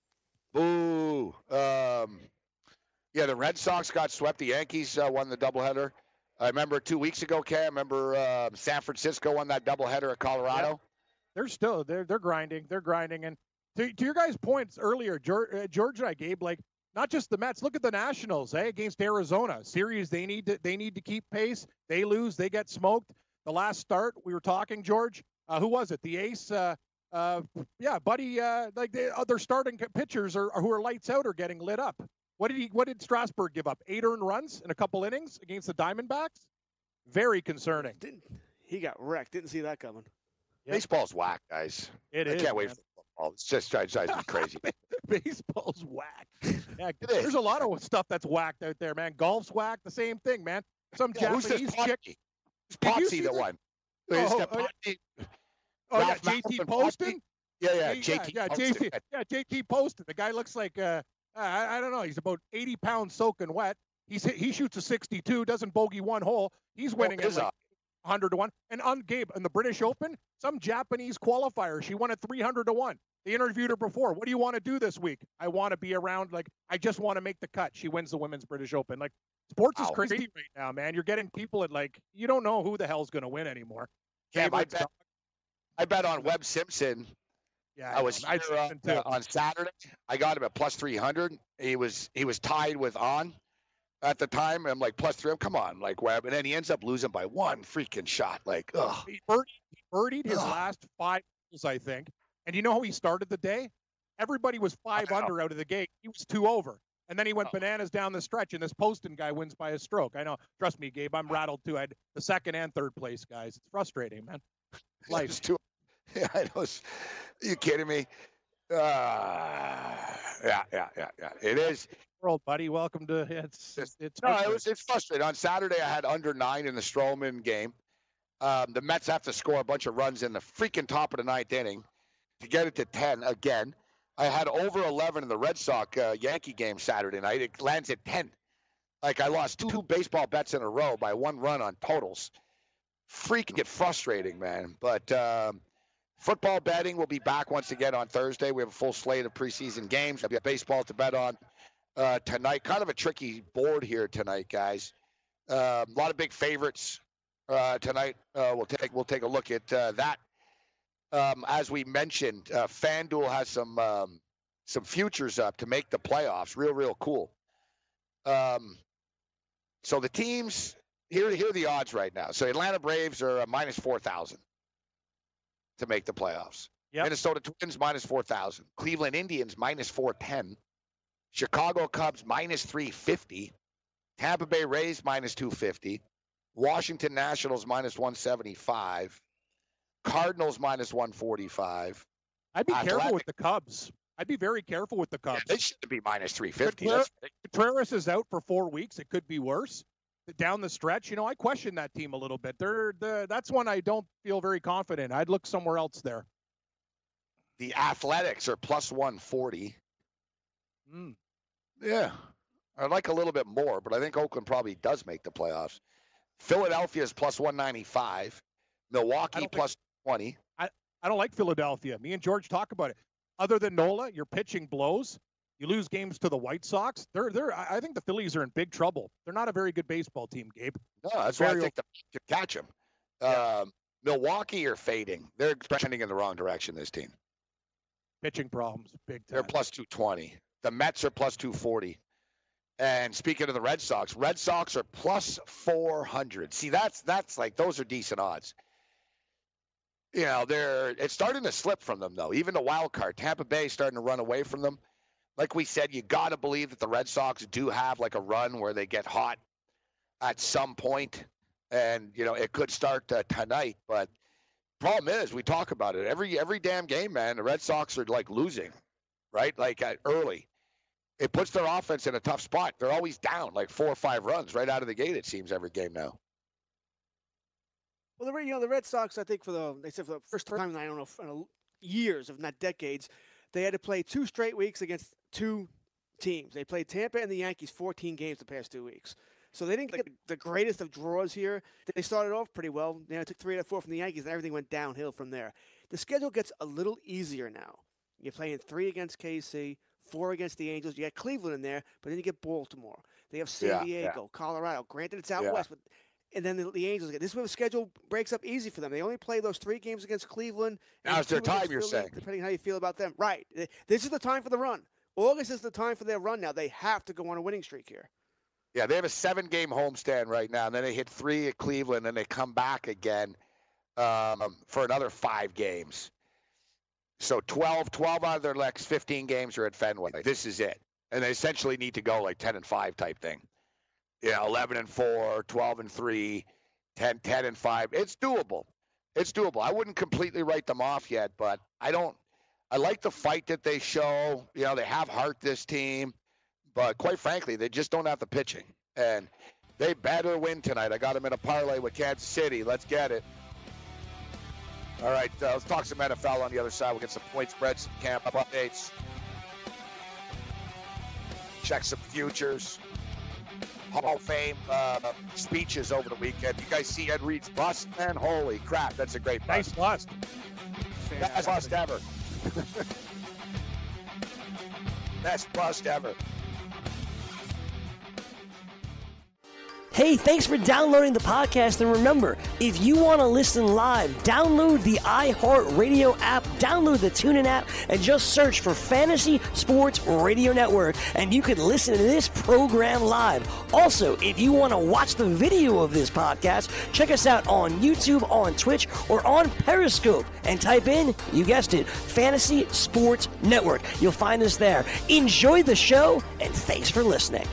Boo. Um, yeah, the Red Sox got swept. The Yankees uh, won the doubleheader. I remember two weeks ago, Cam. I remember uh, San Francisco won that doubleheader at Colorado. Yeah. They're still they're they're grinding. They're grinding. And to, to your guys' points earlier, George, uh, George and I, Gabe, like not just the Mets. Look at the Nationals, eh, against Arizona series. They need to they need to keep pace. They lose, they get smoked. The last start, we were talking, George. Uh, who was it? The ace. Uh, uh, yeah, Buddy. Uh, like they, uh, their starting pitchers are, who are lights out are getting lit up. What did he? What did Strasburg give up? Eight earned runs in a couple innings against the Diamondbacks. Very concerning. Didn't, he got wrecked. Didn't see that coming. Yep. Baseball's whack, guys. It I is. I can't wait man. for football. It's just drives me crazy. Baseball's whack. Yeah, there's a lot of stuff that's whacked out there, man. Golf's whack. The same thing, man. Some yeah, Japanese who's chick. It's Potsy that won. Oh, oh, yeah. oh yeah, J T Poston. Yeah, yeah, yeah, J T. Yeah, J T. Yeah, J T Poston. The guy looks like uh, I, I don't know. He's about eighty pounds soaking wet. He's he shoots a sixty-two, doesn't bogey one hole. He's winning oh, at like one hundred to one. And on Gabe in the British Open, some Japanese qualifier, she won at three hundred to one. They interviewed her before. What do you want to do this week? I want to be around. Like I just want to make the cut. She wins the Women's British Open. Like sports is crazy right now, man. You're getting people at like you don't know who the hell's going to win anymore. Yeah, I bet. I bet on Webb Simpson. Yeah, I was I here, uh, on Saturday. I got him at plus three hundred. He was he was tied with On at the time. I'm like plus three. Come on, like Webb, and then he ends up losing by one freaking shot. Like, ugh. He birdied, he birdied his ugh. last five holes, I think. And you know how he started the day? Everybody was five under out of the gate. He was two over. And then he went oh. bananas down the stretch, and this Poston guy wins by a stroke. I know. Trust me, Gabe, I'm rattled too. I had the second and third place guys. It's frustrating, man. Life. Too, yeah, I know. Are you kidding me? Uh, yeah, yeah, yeah, yeah. It is. World, buddy. Welcome to it's. It's, it's no, it was. It's frustrating. On Saturday, I had under nine in the Stroman game. Um, the Mets have to score a bunch of runs in the freaking top of the ninth inning to get it to ten again. I had over eleven in the Red Sox uh, Yankee game Saturday night. It lands at ten. Like I lost two baseball bets in a row by one run on totals. Freaking get frustrating, man. But um, football betting will be back once again on Thursday. We have a full slate of preseason games. We have baseball to bet on uh, tonight. Kind of a tricky board here tonight, guys. Uh, a lot of big favorites uh, tonight. Uh, we'll take we'll take a look at uh, that. Um, as we mentioned, uh, FanDuel has some um, some futures up to make the playoffs. Real, real cool. Um, so the teams. Here, here are the odds right now. So Atlanta Braves are a minus four thousand to make the playoffs. Yep. Minnesota Twins minus four thousand. Cleveland Indians minus four ten. Chicago Cubs minus three fifty. Tampa Bay Rays minus two fifty. Washington Nationals minus one seventy-five. Cardinals minus one forty-five. I'd be Athletic. careful with the Cubs. I'd be very careful with the Cubs. Yeah, they shouldn't be minus three fifty. Contreras, Contreras is out for four weeks. It could be worse. Down the stretch, you know, I question that team a little bit. They're, the that's one I don't feel very confident. I'd look somewhere else there. The Athletics are plus one forty. Mm. Yeah. I'd like a little bit more, but I think Oakland probably does make the playoffs. Philadelphia is plus one ninety-five. Milwaukee plus twenty. I, I don't like Philadelphia. Me and George talk about it. Other than Nola, your pitching blows. You lose games to the White Sox. They're they're. I think the Phillies are in big trouble. They're not a very good baseball team, Gabe. No, that's why I think the could catch them. Yeah. Um, Milwaukee are fading. They're trending in the wrong direction. This team. Pitching problems, big time. They're plus two twenty. The Mets are plus two forty. And speaking of the Red Sox, Red Sox are plus four hundred. See, that's that's like those are decent odds. You know, they're it's starting to slip from them though. Even the wild card, Tampa Bay, is starting to run away from them. Like we said, you got to believe that the Red Sox do have like a run where they get hot at some point, and you know it could start uh, tonight. But problem is, we talk about it every every damn game, man. The Red Sox are like losing, right? Like uh, early, it puts their offense in a tough spot. They're always down like four or five runs right out of the gate. It seems every game now. Well, the you know the Red Sox, I think for the they said for the first time in I don't know in years, if not decades, they had to play two straight weeks against two teams. They played Tampa and the Yankees fourteen games the past two weeks. So they didn't get the greatest of draws here. They started off pretty well. You know, took three out of four from the Yankees, and everything went downhill from there. The schedule gets a little easier now. You're playing three against K C, four against the Angels. You got Cleveland in there, but then you get Baltimore. They have San Yeah, Diego, yeah. Colorado. Granted, it's out Yeah. west, but and then the, the Angels. This is where the schedule breaks up easy for them. They only play those three games against Cleveland. and Now's their two against time, you're Philly, saying. depending on how you feel about them. Right. This is the time for the run. August is the time for their run now. They have to go on a winning streak here. Yeah, they have a seven-game homestand right now, and then they hit three at Cleveland, and they come back again um, for another five games. So twelve, twelve out of their next fifteen games are at Fenway. This is it. And they essentially need to go like ten and five type thing. You know, eleven and four, twelve and three, ten, ten and five. It's doable. It's doable. I wouldn't completely write them off yet, but I don't – I like the fight that they show. You know, they have heart, this team. But quite frankly, they just don't have the pitching. And they better win tonight. I got them in a parlay with Kansas City. Let's get it. All right, uh, let's talk some N F L on the other side. We'll get some point spreads, some camp updates. Check some futures. Hall of Fame uh, speeches over the weekend. You guys see Ed Reed's bust? Man, holy crap, that's a great bust. Nice bust. Best bust ever. Best bust ever. Hey, thanks for downloading the podcast. And remember, if you want to listen live, download the iHeartRadio app, download the TuneIn app, and just search for Fantasy Sports Radio Network, and you can listen to this program live. Also, if you want to watch the video of this podcast, check us out on YouTube, on Twitch, or on Periscope, and type in, you guessed it, Fantasy Sports Network. You'll find us there. Enjoy the show, and thanks for listening.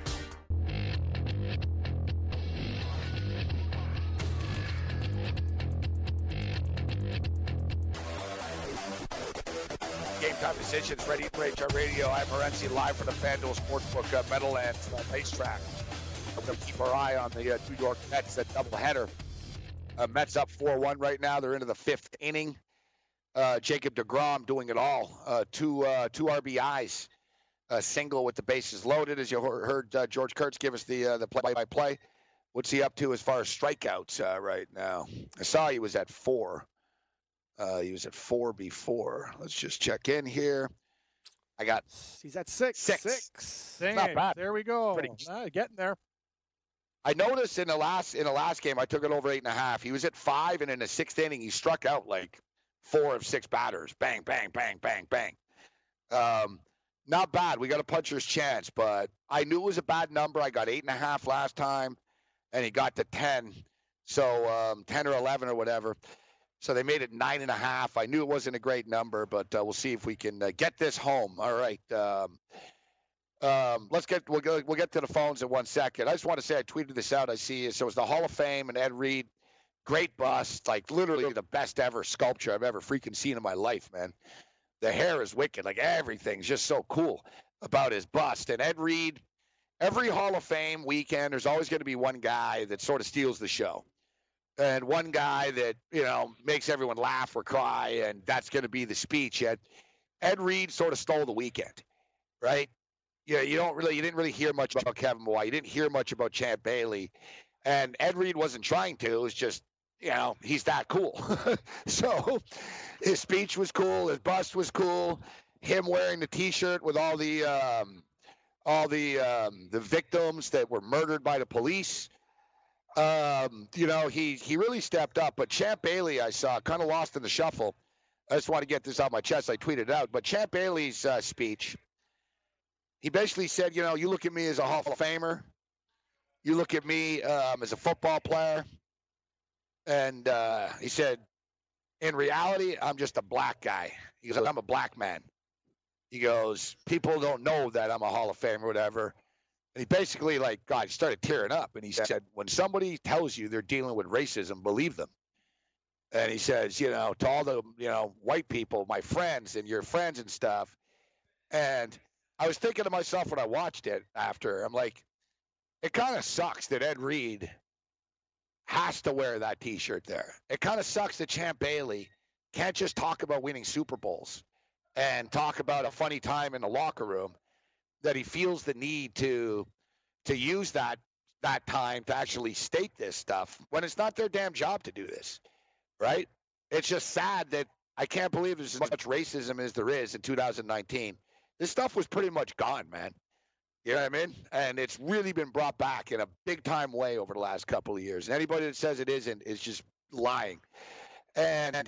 Time decisions, ready to Rage our radio. I'm Morency live from the FanDuel Sportsbook uh, Meadowlands uh, racetrack. We're going to keep our eye on the uh, New York Mets, that doubleheader. Uh, Mets up four one right now. They're into the fifth inning. Uh, Jacob deGrom doing it all. Uh, two uh, two R B Is, a single with the bases loaded. As you heard uh, George Kurtz give us the uh, the play-by-play. What's he up to as far as strikeouts uh, right now? I saw he was at four. Uh, he was at four before. Let's just check in here. I got He's at six. Six. Six. Dang, not bad. there we go. Pretty- Ah, getting there. I noticed in the last in the last game, I took it over eight and a half. He was at five, and in the sixth inning, he struck out like four of six batters. Bang, bang, bang, bang, bang. Um, not bad. We got a puncher's chance, but I knew it was a bad number. I got eight and a half last time, and he got to ten. So um, ten or eleven or whatever. So they made it nine and a half. I knew it wasn't a great number, but uh, we'll see if we can uh, get this home. All right. Um, um, let's get we'll, go, we'll get to the phones in one second. I just want to say I tweeted this out. I see so it's the Hall of Fame and Ed Reed, great bust, like literally the best ever sculpture I've ever freaking seen in my life, man. The hair is wicked, like everything's just so cool about his bust. And Ed Reed, every Hall of Fame weekend, there's always going to be one guy that sort of steals the show. And one guy that, you know, makes everyone laugh or cry, and that's going to be the speech. Ed, Ed Reed sort of stole the weekend, right? Yeah, you don't really, you didn't really hear much about Kevin Mawae. You didn't hear much about Champ Bailey. And Ed Reed wasn't trying to. It was just, you know, he's that cool. So his speech was cool. His bust was cool. him wearing the T-shirt with all the um, all the um, the victims that were murdered by the police. Um, you know, he he really stepped up. But Champ Bailey, I saw, kind of lost in the shuffle. I just want to get this out my chest. I tweeted it out. But Champ Bailey's uh, speech, he basically said, you know, you look at me as a Hall of Famer. You look at me um, as a football player. And uh, he said, in reality, I'm just a black guy. He goes, I'm a black man. He goes, people don't know that I'm a Hall of Famer or whatever. And he basically, like, God, he started tearing up. And he said, when somebody tells you they're dealing with racism, believe them. And he says, you know, to all the, you know, white people, my friends and your friends and stuff. And I was thinking to myself when I watched it after, I'm like, it kind of sucks that Ed Reed has to wear that T-shirt there. It kind of sucks that Champ Bailey can't just talk about winning Super Bowls and talk about a funny time in the locker room, that he feels the need to to use that that time to actually state this stuff when it's not their damn job to do this, right? It's just sad that I can't believe there's as much racism as there is in two thousand nineteen. This stuff was pretty much gone, man. You know what I mean? And it's really been brought back in a big-time way over the last couple of years. And anybody that says it isn't is just lying. And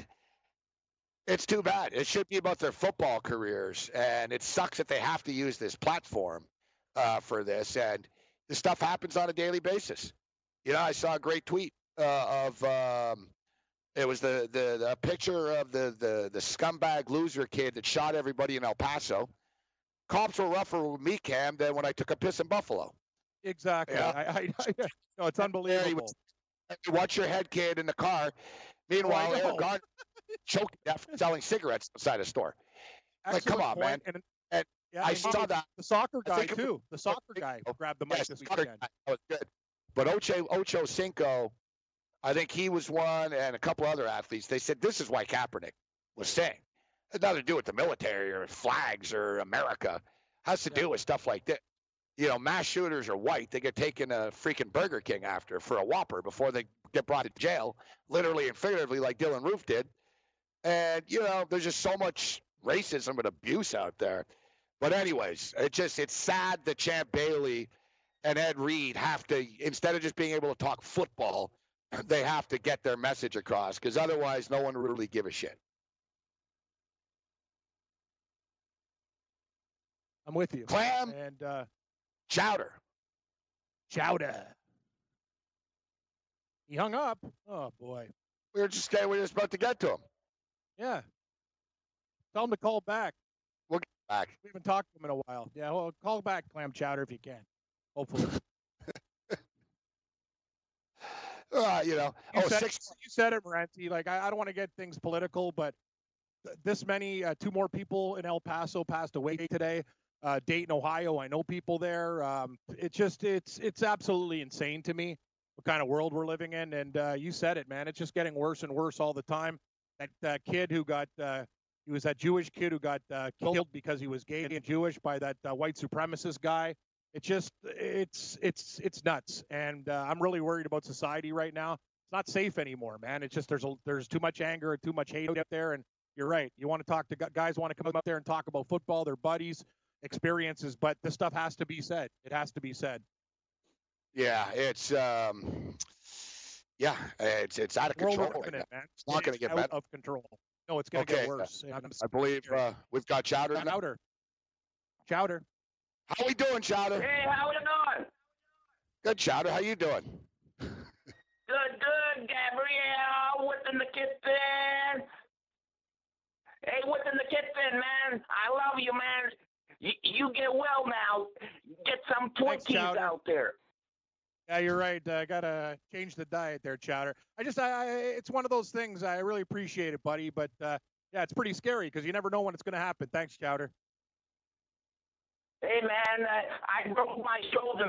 it's too bad. It should be about their football careers. And it sucks that they have to use this platform uh, for this. And this stuff happens on a daily basis. You know, I saw a great tweet uh, of um, it was the, the, the picture of the, the, the scumbag loser kid that shot everybody in El Paso. Cops were rougher with me, Cam, than when I took a piss in Buffalo. Exactly. Yeah. I, I, I, no, it's unbelievable. Watch your head, kid, in the car. Meanwhile, Oh, Eric Garner choked to death selling cigarettes outside a store. Like, come on, man. And, and yeah, I and saw that. The soccer I guy, think it too. was- The soccer guy grabbed the mic Yes, this the soccer weekend. guy. That was good. But Ocho, Ocho Cinco, I think he was one, and a couple other athletes. They said this is why Kaepernick was saying. It had nothing to do with the military or flags or America. It has to do with stuff like that. You know, mass shooters are white. They get taken a freaking Burger King after for a Whopper before they get brought to jail, literally and figuratively, like Dylan Roof did. And, you know, there's just so much racism and abuse out there. But anyways, it just it's sad that Champ Bailey and Ed Reed have to, instead of just being able to talk football, they have to get their message across, because otherwise no one would really give a shit. I'm with you. Clam And uh, Chowder. Chowder. He hung up. Oh, boy. We were just we were just about to get to him. Yeah. Tell him to call back. We'll get back. We haven't talked to him in a while. Yeah, well, call back, Clam Chowder, if you can. Hopefully. Uh, you know, You, oh, said, six, you said it, Morency. Like, I, I don't want to get things political, but th- this many, uh, two more people in El Paso passed away today. Uh, Dayton, Ohio, I know people there. Um, it's just, it's, it's absolutely insane to me what kind of world we're living in. And uh, you said it, man. It's just getting worse and worse all the time. That uh, kid who got, uh, he was that Jewish kid who got uh, killed because he was gay and Jewish by that uh, white supremacist guy. It's just, it's, it's, it's nuts. And uh, I'm really worried about society right now. It's not safe anymore, man. It's just, there's a, there's too much anger and too much hate out there. And you're right. You want to talk to guys, want to come out there and talk about football, their buddies, experiences, but this stuff has to be said. It has to be said. yeah, it's um, yeah, it's it's out of We're control living right it, now. man. It's not going to It's get out better. of control. No, it's going to Okay, get worse. And I'm I believe uh, we've got Chowder now. Chowder. Chowder. How we doing, Chowder? Hey, how you doing? Good, Chowder. How you doing? Good, good, Gabrielle. What's in the kitchen? Hey, what's in the kitchen, man? I love you, man. You, you get well now. Get some Thanks, Twinkies Chowder. out there. Yeah, you're right. I uh, gotta change the diet there, Chowder. I just, I, I, it's one of those things. I really appreciate it, buddy. But uh, yeah, it's pretty scary because you never know when it's gonna happen. Thanks, Chowder. Hey, man, I, I broke my shoulder.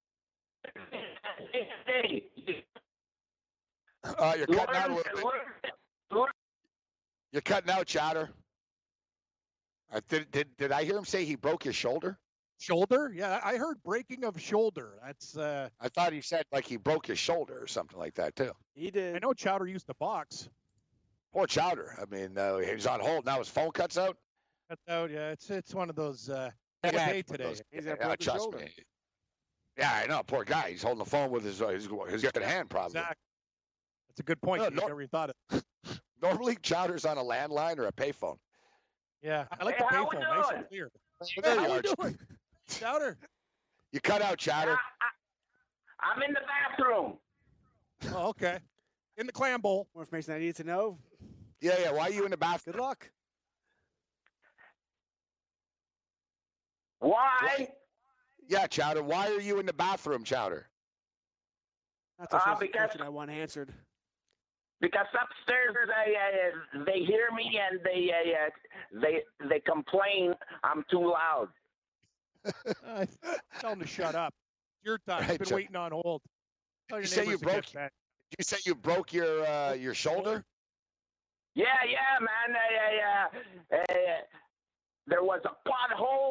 Uh, you're cutting out a little bit. Learn- You're cutting out, Chowder. Uh, did, did did I hear him say he broke his shoulder? Shoulder? Yeah, I heard breaking of shoulder. That's. Uh, I thought he said like he broke his shoulder or something like that too. He did. I know Chowder used to box. Poor Chowder. I mean, uh, he was on hold. Now his phone cuts out. That's out. Yeah, it's it's one of those. Uh, Yeah, day it's one of today. those- He's got a yeah, broken trust shoulder. me. Yeah, I know. Poor guy. He's holding the phone with his uh, his, his good hand, probably. Exactly. That's a good point. No, You no- never even thought of. Normally, Chowder's on a landline or a payphone. Yeah, I like Hey, the how we payphone. Nice doing? and clear. There How you we are. doing? Chowder. You cut out Chowder. I, I'm in the bathroom. Oh, okay. In the clam bowl. More information I need to know. Yeah, yeah. Why are you in the bathroom? Good luck. Why? Yeah, Chowder. Why are you in the bathroom, Chowder? That's the Uh, first because- question I want answered. Because upstairs they uh, they hear me and they uh, uh, they they complain I'm too loud. Uh, tell him to shut up. It's your time. Right, You've been Chuck. waiting on hold. Tell your You say you neighbors to get broke- back. Did you say you broke your uh, your shoulder? Yeah, yeah, man. Uh, uh, uh, there was a pothole,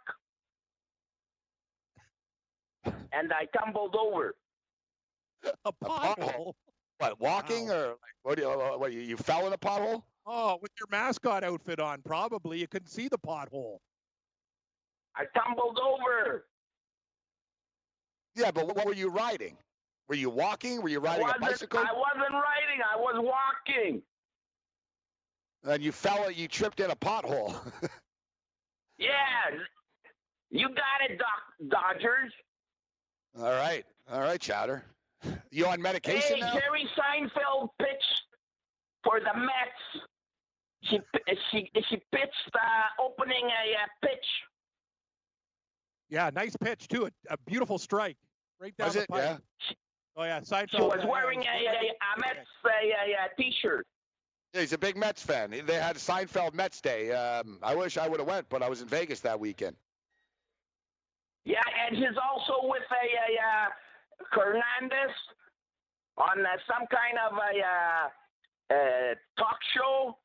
fuck, and I tumbled over. A pothole? pothole. What, walking Wow. or like, what? Do you, uh, what? You, you fell in a pothole? Oh, with your mascot outfit on, probably you couldn't see the pothole. I tumbled over. Yeah, but what were you riding? Were you walking? Were you I riding a wasn't, bicycle? I wasn't riding. I was walking. And you fell. You tripped in a pothole. Yeah, you got it, Doc Dodgers. All right, all right, Chowder. You on medication Hey, now? Jerry Seinfeld pitched for the Mets. She she she pitched uh, opening a uh, pitch. Yeah, nice pitch too. A, a beautiful strike, right down Was the it? pipe. Yeah. Oh yeah, Seinfeld. She was uh, wearing a, a, a Mets a, a, a t-shirt. Yeah, he's a big Mets fan. They had Seinfeld Mets Day. Um, I wish I would have went, but I was in Vegas that weekend. Yeah, and he's also with a, a, uh Hernandez on uh, some kind of a uh, uh, talk show.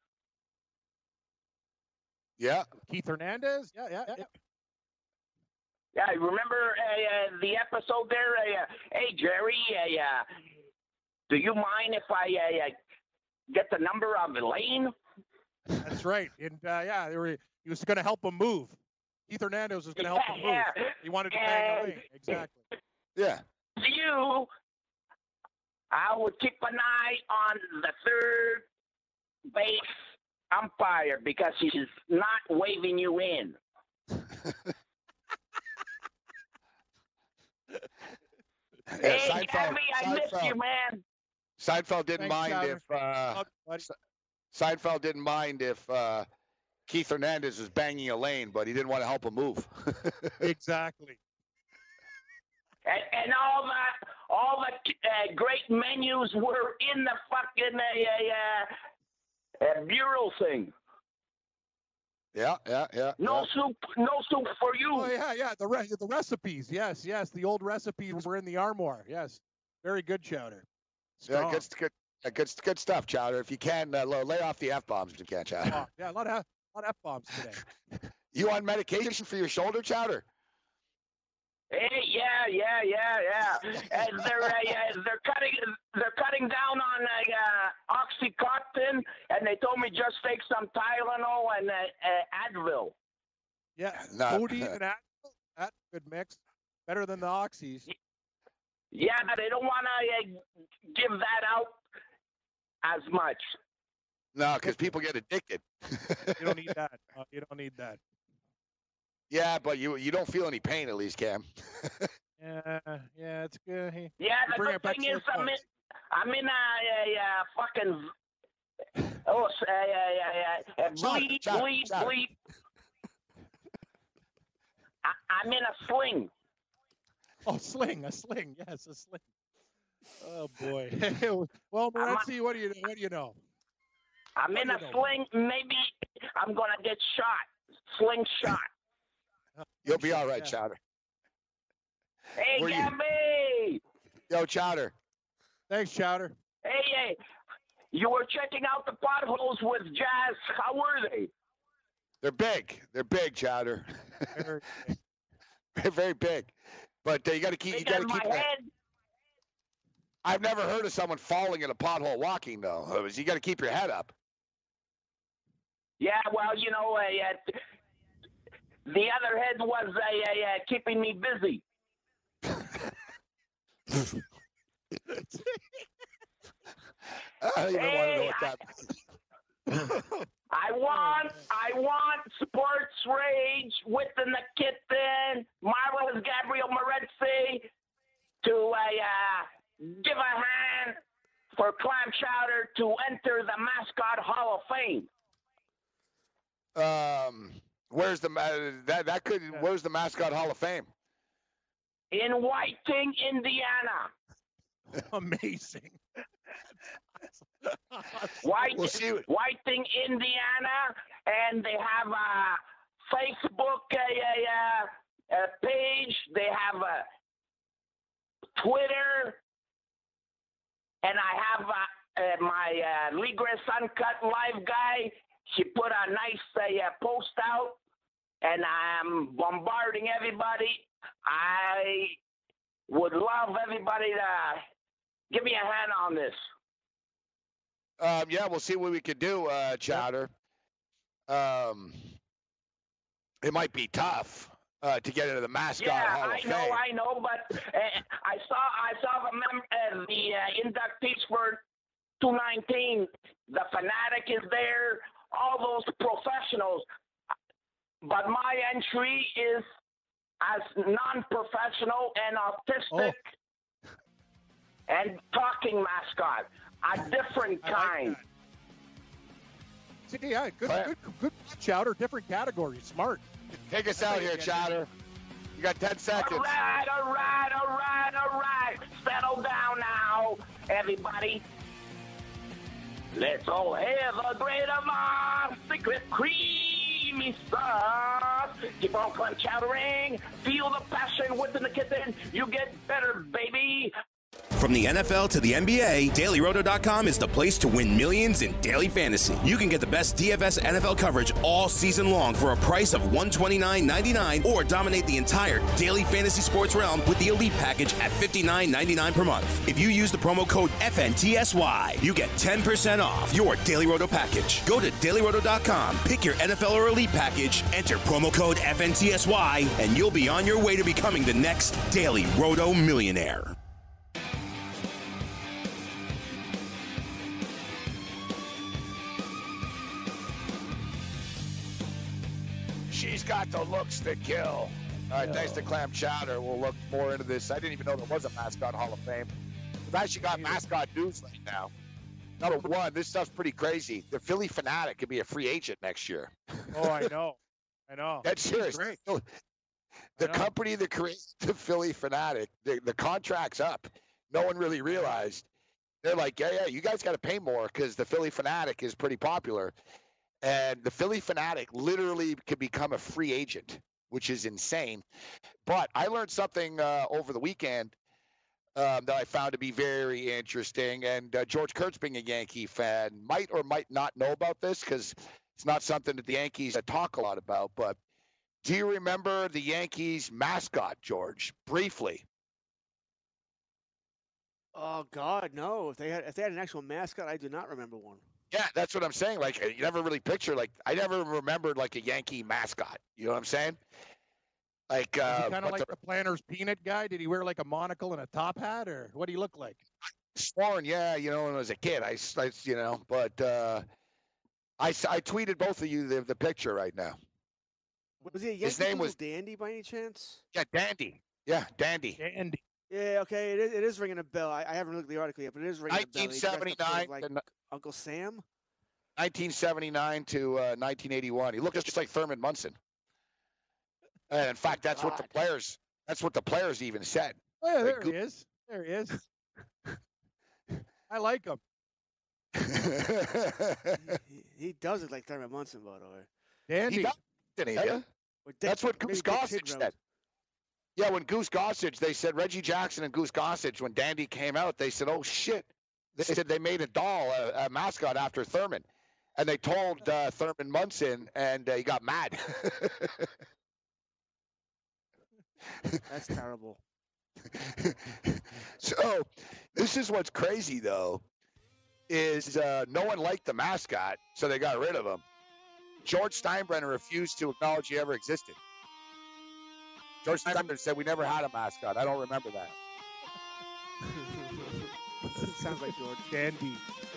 Yeah. Keith Hernandez. Yeah, yeah, yeah. Yeah, remember uh, uh, the episode there? Uh, hey, Jerry, uh, uh, do you mind if I uh, uh, get the number of Elaine? That's right. And uh, yeah, they were, he was going to help him move. Keith Hernandez was going to help him move. Yeah, He wanted to bang and- Elaine. Exactly. Yeah. You, I would keep an eye on the third base umpire because he's not waving you in. Yeah, Hey, Seinfeld, Gabby, I miss Seinfeld, you, man. Seinfeld didn't Thanks, mind Chowder. if uh, Oh, buddy. Seinfeld didn't mind if uh, Keith Hernandez was banging Elaine, but he didn't want to help him move. Exactly. And, and all the all the uh, great menus were in the fucking uh, uh, uh, bureau thing. yeah, yeah, yeah. No yeah. soup, no soup for you. Oh yeah, yeah. The re- the recipes. Yes, yes. The old recipes were in the armoire. Yes. Very good, Chowder. Yeah, Strong. good, good, yeah, good, good stuff, Chowder. If you can, uh, lo- lay off the f bombs if you can, Chowder. Oh, yeah, a lot of a lot of f bombs today. You on medication for your shoulder, Chowder? Hey, yeah, yeah, yeah, yeah. And they're uh, uh, they're cutting they're cutting down on uh, uh, OxyContin, and they told me just take some Tylenol and uh, uh, Advil. Yeah, Not- codeine and Advil. That's a good mix. Better than the oxys. Yeah, but they don't want to uh, give that out as much. No, because people get addicted. You don't need that. Uh, you don't need that. Yeah, but you you don't feel any pain at least, Cam. Yeah, yeah, it's good. He- Yeah, You the bring good it back thing to is the I'm in, points. I'm in a, a, a fucking oh, uh, uh, uh, uh, Shut it, bleep, shut it, bleep, shut it. bleep. I, I'm in a sling. Oh, sling, a sling. Yes, a sling. Oh boy. Well, I'm not- Morency, what do you what do you know? I'm in a What do you know? sling. Maybe I'm gonna get shot. Sling shot. You'll be all right, Yeah. Chowder. Hey, Where you- Gabby. Yo, Chowder. Thanks, Chowder. Hey, hey. You were checking out the potholes with Jazz. How were they? They're big. They're big, Chowder. Very- They're very big. But uh, you got to keep. You Because got to my keep. That. head. I've never heard of someone falling in a pothole walking though. Uh, You got to keep your head up. Yeah, well, you know, uh, uh, the other head was uh, uh, uh, keeping me busy. I don't even Hey, want to know what that means. I want, I want Sports Rage with the Nikitin, Marvelous Gabriel Moretzi to uh, uh, give a hand for Clam Chowder to enter the Mascot Hall of Fame. Um, where's the ma- that that could where's the Mascot Hall of Fame? In Whiting, Indiana. Amazing. White, We'll see. Whiting, Indiana, and they have a Facebook uh, uh, uh, page. They have a Twitter, and I have uh, uh, my uh, Ligres Uncut Live guy. She put a nice uh, uh, post out, and I'm bombarding everybody. I would love everybody to give me a hand on this. Um, yeah, we'll see what we can do, uh, Chowder. Um, it might be tough uh, to get into the Mascot yeah, Hall of I Fame. know, I know, but uh, I saw, I saw the mem- uh, the uh, inductees for two nineteen. The Fanatic is there. All those professionals. But my entry is as non-professional and autistic Oh. and talking mascot. A different I like kind. that. See, yeah, good, good, good, Chowder. Different categories. Smart. Take us out here, Chowder. You got ten seconds. All right, all right, all right, all right. Settle down now, everybody. Let's all have a great amount secret creamy sauce. Keep on clam chowdering. Feel the passion within the kitten. You get better, baby. From the N F L to the N B A, Daily Roto dot com is the place to win millions in daily fantasy. You can get the best D F S N F L coverage all season long for a price of one hundred twenty-nine ninety-nine, or dominate the entire daily fantasy sports realm with the Elite Package at fifty-nine ninety-nine per month. If you use the promo code F N T S Y, you get ten percent off your Daily Roto package. Go to Daily Roto dot com, pick your N F L or Elite Package, enter promo code F N T S Y, and you'll be on your way to becoming the next Daily Roto millionaire. She's got the looks to kill. All right, thanks to Clam Chowder. We'll look more into this. I didn't even know there was a Mascot Hall of Fame. We've actually got Mascot News right now. Number one, this stuff's pretty crazy. The Philly Fanatic could be a free agent next year. Oh, I know. I know. That's serious. Great. The company that created the Philly Fanatic, the, the contract's up. No one really realized. They're like, yeah, yeah, you guys got to pay more because the Philly Fanatic is pretty popular. And the Philly Fanatic literally could become a free agent, which is insane. But I learned something uh, over the weekend um, that I found to be very interesting. And uh, George Kurtz, being a Yankee fan, might or might not know about this because it's not something that the Yankees talk a lot about. But do you remember the Yankees mascot, George, briefly? Oh God, no! If they had if they had an actual mascot, I do not remember one. Yeah, that's what I'm saying. Like, you never really picture, like, I never remembered, like, a Yankee mascot. You know what I'm saying? Like, uh, kind of like the, the Planters peanut guy. Did he wear, like, a monocle and a top hat, or what do you look like? Sworn, yeah, you know, when I was a kid, I, I you know, but uh, I, I tweeted both of you the, the picture right now. Was he a Yankee His name Doodle was Dandy by any chance? Yeah, Dandy. Yeah, Dandy. Dandy. Yeah, okay, it is, it is ringing a bell. I, I haven't looked at the article yet, but it is ringing a bell. nineteen seventy-nine. Like Uncle Sam? nineteen seventy-nine to uh, nineteen eighty-one. He looked just like Thurman Munson. And in fact, that's God. what the players. That's what the players even said. Oh, yeah, there Like, he is. There he is. I like him. he, he does look like Thurman Munson, by the way. Dandy. He does, didn't he? Yeah. Or Dick- That's what maybe Goose Dick Gossage Tidrow. said. Yeah, when Goose Gossage, they said Reggie Jackson and Goose Gossage, when Dandy came out, they said, oh, shit. They said they made a doll, a, a mascot after Thurman. And they told uh, Thurman Munson, and uh, he got mad. That's terrible. So this is what's crazy, though, is uh, no one liked the mascot, so they got rid of him. George Steinbrenner refused to acknowledge he ever existed. George Steinbrenner said we never had a mascot. I don't remember that. Sounds like George. Dandy.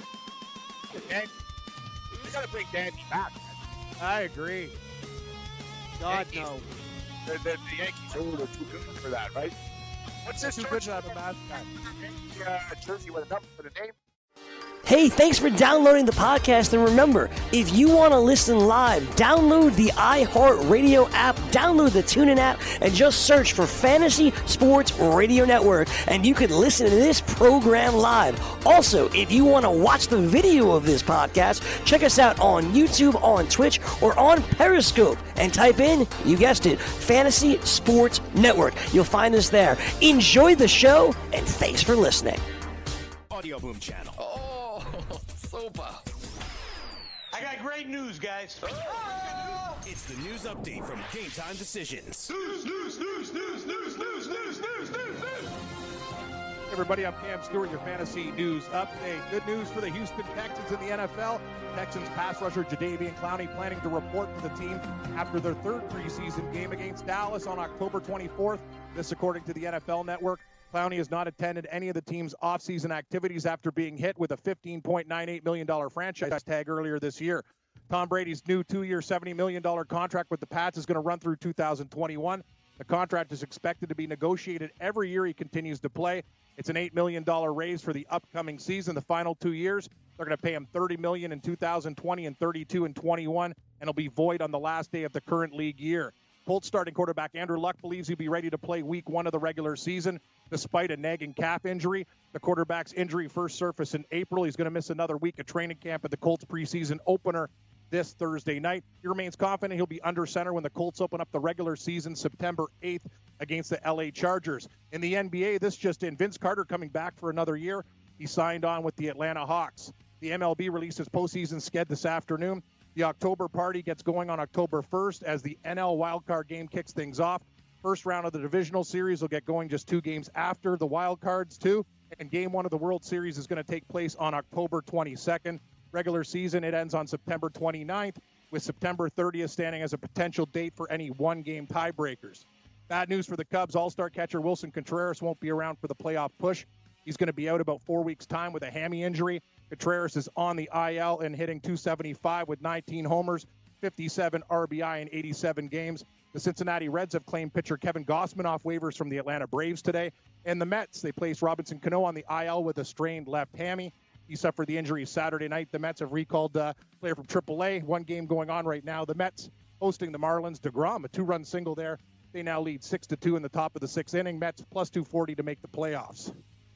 Dan- we got to bring Dandy back. I agree. God, Yankees. no. The, the, the Yankees are too good for that, right? What's this Too good to have a mascot. uh, jersey with a number for the name? Hey, thanks for downloading the podcast. And remember, if you want to listen live, download the iHeartRadio app, download the TuneIn app, and just search for Fantasy Sports Radio Network, and you can listen to this program live. Also, if you want to watch the video of this podcast, check us out on YouTube, on Twitch, or on Periscope, and type in, you guessed it, Fantasy Sports Network. You'll find us there. Enjoy the show, and thanks for listening. Audio Boom channel. Oh, super. I got great news, guys. It's the news update from Game Time Decisions. News, news, news, news, news, news, news, news, news, news. Hey everybody, I'm Cam Stewart, your fantasy news update. Good news for the Houston Texans in the N F L. Texans pass rusher Jadeveon Clowney planning to report to the team after their third preseason game against Dallas on October twenty-fourth. This according to the N F L Network. Clowney has not attended any of the team's offseason activities after being hit with a fifteen point nine eight million dollars franchise tag earlier this year. Tom Brady's new two-year, seventy million dollars contract with the Pats is going to run through two thousand twenty-one. The contract is expected to be negotiated every year he continues to play. It's an eight million dollars raise for the upcoming season. The final two years, they're going to pay him thirty million dollars in two thousand twenty and thirty-two in twenty-one, and it'll be void on the last day of the current league year. Colts starting quarterback Andrew Luck believes he'll be ready to play week one of the regular season despite a nagging calf injury. The quarterback's injury first surfaced in April. He's going to miss another week of training camp at the Colts preseason opener this Thursday night. He remains confident he'll be under center when the Colts open up the regular season September eighth against the L A Chargers. In the N B A, this just in, Vince Carter coming back for another year. He signed on with the Atlanta Hawks. The M L B released its postseason sked this afternoon. The October party gets going on October first as the N L wildcard game kicks things off. First round of the divisional series will get going just two games after the wild cards, too. And game one of the World Series is going to take place on October twenty-second. Regular season, it ends on September twenty-ninth, with September thirtieth standing as a potential date for any one-game tiebreakers. Bad news for the Cubs. All-star catcher Wilson Contreras won't be around for the playoff push. He's going to be out about four weeks' time with a hammy injury. Contreras is on the I L and hitting two seventy-five with nineteen homers, fifty-seven R B I in eighty-seven games. The Cincinnati Reds have claimed pitcher Kevin Gausman off waivers from the Atlanta Braves today. And the Mets, they placed Robinson Cano on the I L with a strained left hammy. He suffered the injury Saturday night. The Mets have recalled a player from triple A. One game going on right now. The Mets hosting the Marlins. DeGrom, a two-run single there. They now lead six to two in the top of the sixth inning. Mets plus two forty to make the playoffs.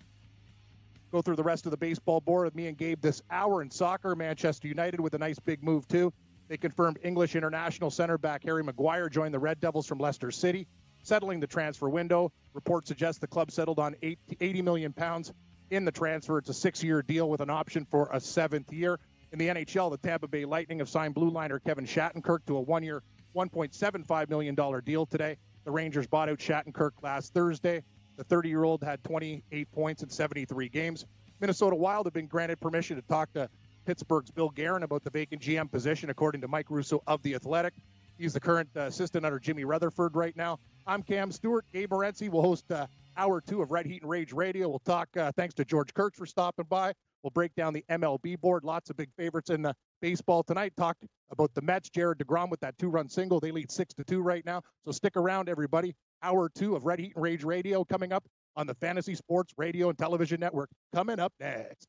Go through the rest of the baseball board with me and Gabe this hour. In soccer, Manchester United with a nice big move, too. They confirmed English international center back Harry Maguire joined the Red Devils from Leicester City, settling the transfer window. Reports suggest the club settled on eighty million pounds in the transfer. It's a six-year deal with an option for a seventh year. In the N H L, the Tampa Bay Lightning have signed blue liner Kevin Shattenkirk to a one-year, one point seven five million dollars deal today. The Rangers bought out Shattenkirk last Thursday. The thirty-year-old had twenty-eight points in seventy-three games. Minnesota Wild have been granted permission to talk to Pittsburgh's Bill Guerin about the vacant G M position, according to Mike Russo of The Athletic. He's the current uh, assistant under Jimmy Rutherford right now. I'm Cam Stewart. Gabe Morency will host uh, hour two of Red Heat and Rage Radio. We'll talk, uh, thanks to George Kurtz for stopping by. We'll break down the M L B board. Lots of big favorites in the baseball tonight. Talk about the Mets. Jared DeGrom with that two-run single. They lead six to two right now. So stick around, everybody. Hour two of Red Heat and Rage Radio coming up on the Fantasy Sports Radio and Television Network. Coming up next.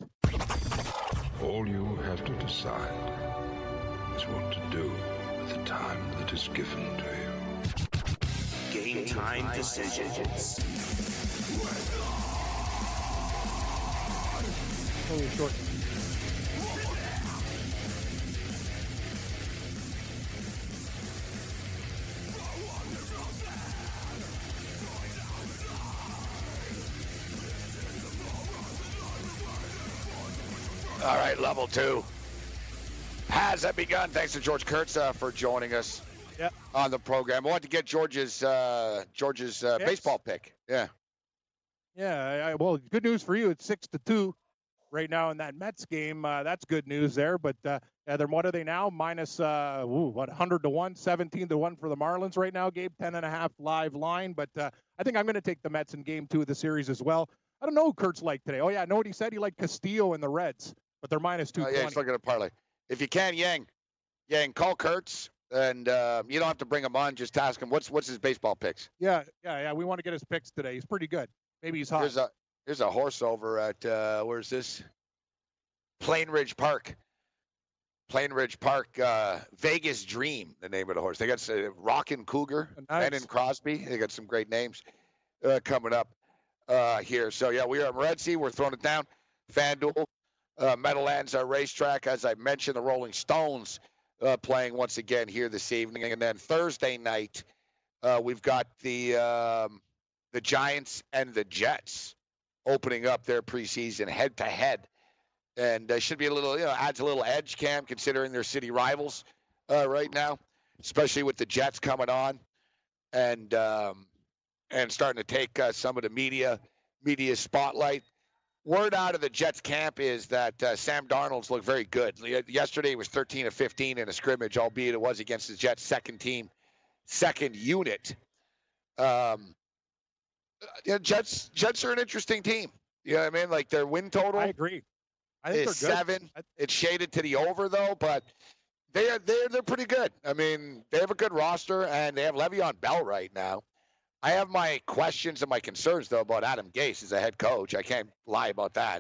All you have to decide is what to do with the time that is given to you. Game Time Decisions. Only a short. All right, level two has begun. Thanks to George Kurtz uh, for joining us Yep. on the program. I want to get George's uh, George's uh, Yes. baseball pick. Yeah. Yeah, I, I- well, good news for you. It's six to two right now in that Mets game. Uh, that's good news there. But uh, yeah, they're, what are they now? Minus, uh, ooh, what, one hundred to one, seventeen to one for the Marlins right now, Gabe. ten and a half live line. But uh, I think I'm going to take the Mets in game two of the series as well. I don't know who Kurt's like today. Oh, yeah, I know what he said. He liked Castillo and the Reds, but they're minus two twenty. Uh, yeah, he's looking at parlay. If you can, Yang, Yang, call Kurtz. And uh, you don't have to bring him on. Just ask him what's what's his baseball picks. Yeah, yeah, yeah. We want to get his picks today. He's pretty good. Maybe he's hot. There's a there's a horse over at uh, where's this? Plain Ridge Park. Plain Ridge Park, uh, Vegas Dream, the name of the horse. They got uh, Rockin' Cougar, nice. Ben and Crosby. They got some great names uh, coming up uh, here. So yeah, we are at Morency. We're throwing it down. FanDuel, uh, Meadowlands, our racetrack. As I mentioned, the Rolling Stones. Uh, playing once again here this evening. And then Thursday night, uh, we've got the um, the Giants and the Jets opening up their preseason head-to-head. And uh, should be a little, you know, adds a little edge, Cam, considering they're city rivals uh, right now, especially with the Jets coming on and um, and starting to take uh, some of the media media spotlight. Word out of the Jets camp is that uh, Sam Darnold's looked very good. Yesterday he was thirteen of fifteen in a scrimmage, albeit it was against the Jets' second team, second unit. Um, yeah, Jets Jets are an interesting team. You know what I mean? Like their win total. I agree. I think is they're good. seven. It's shaded to the over though, but they are they're they're pretty good. I mean, they have a good roster and they have Le'Veon Bell right now. I have my questions and my concerns, though, about Adam Gase as a head coach. I can't lie about that.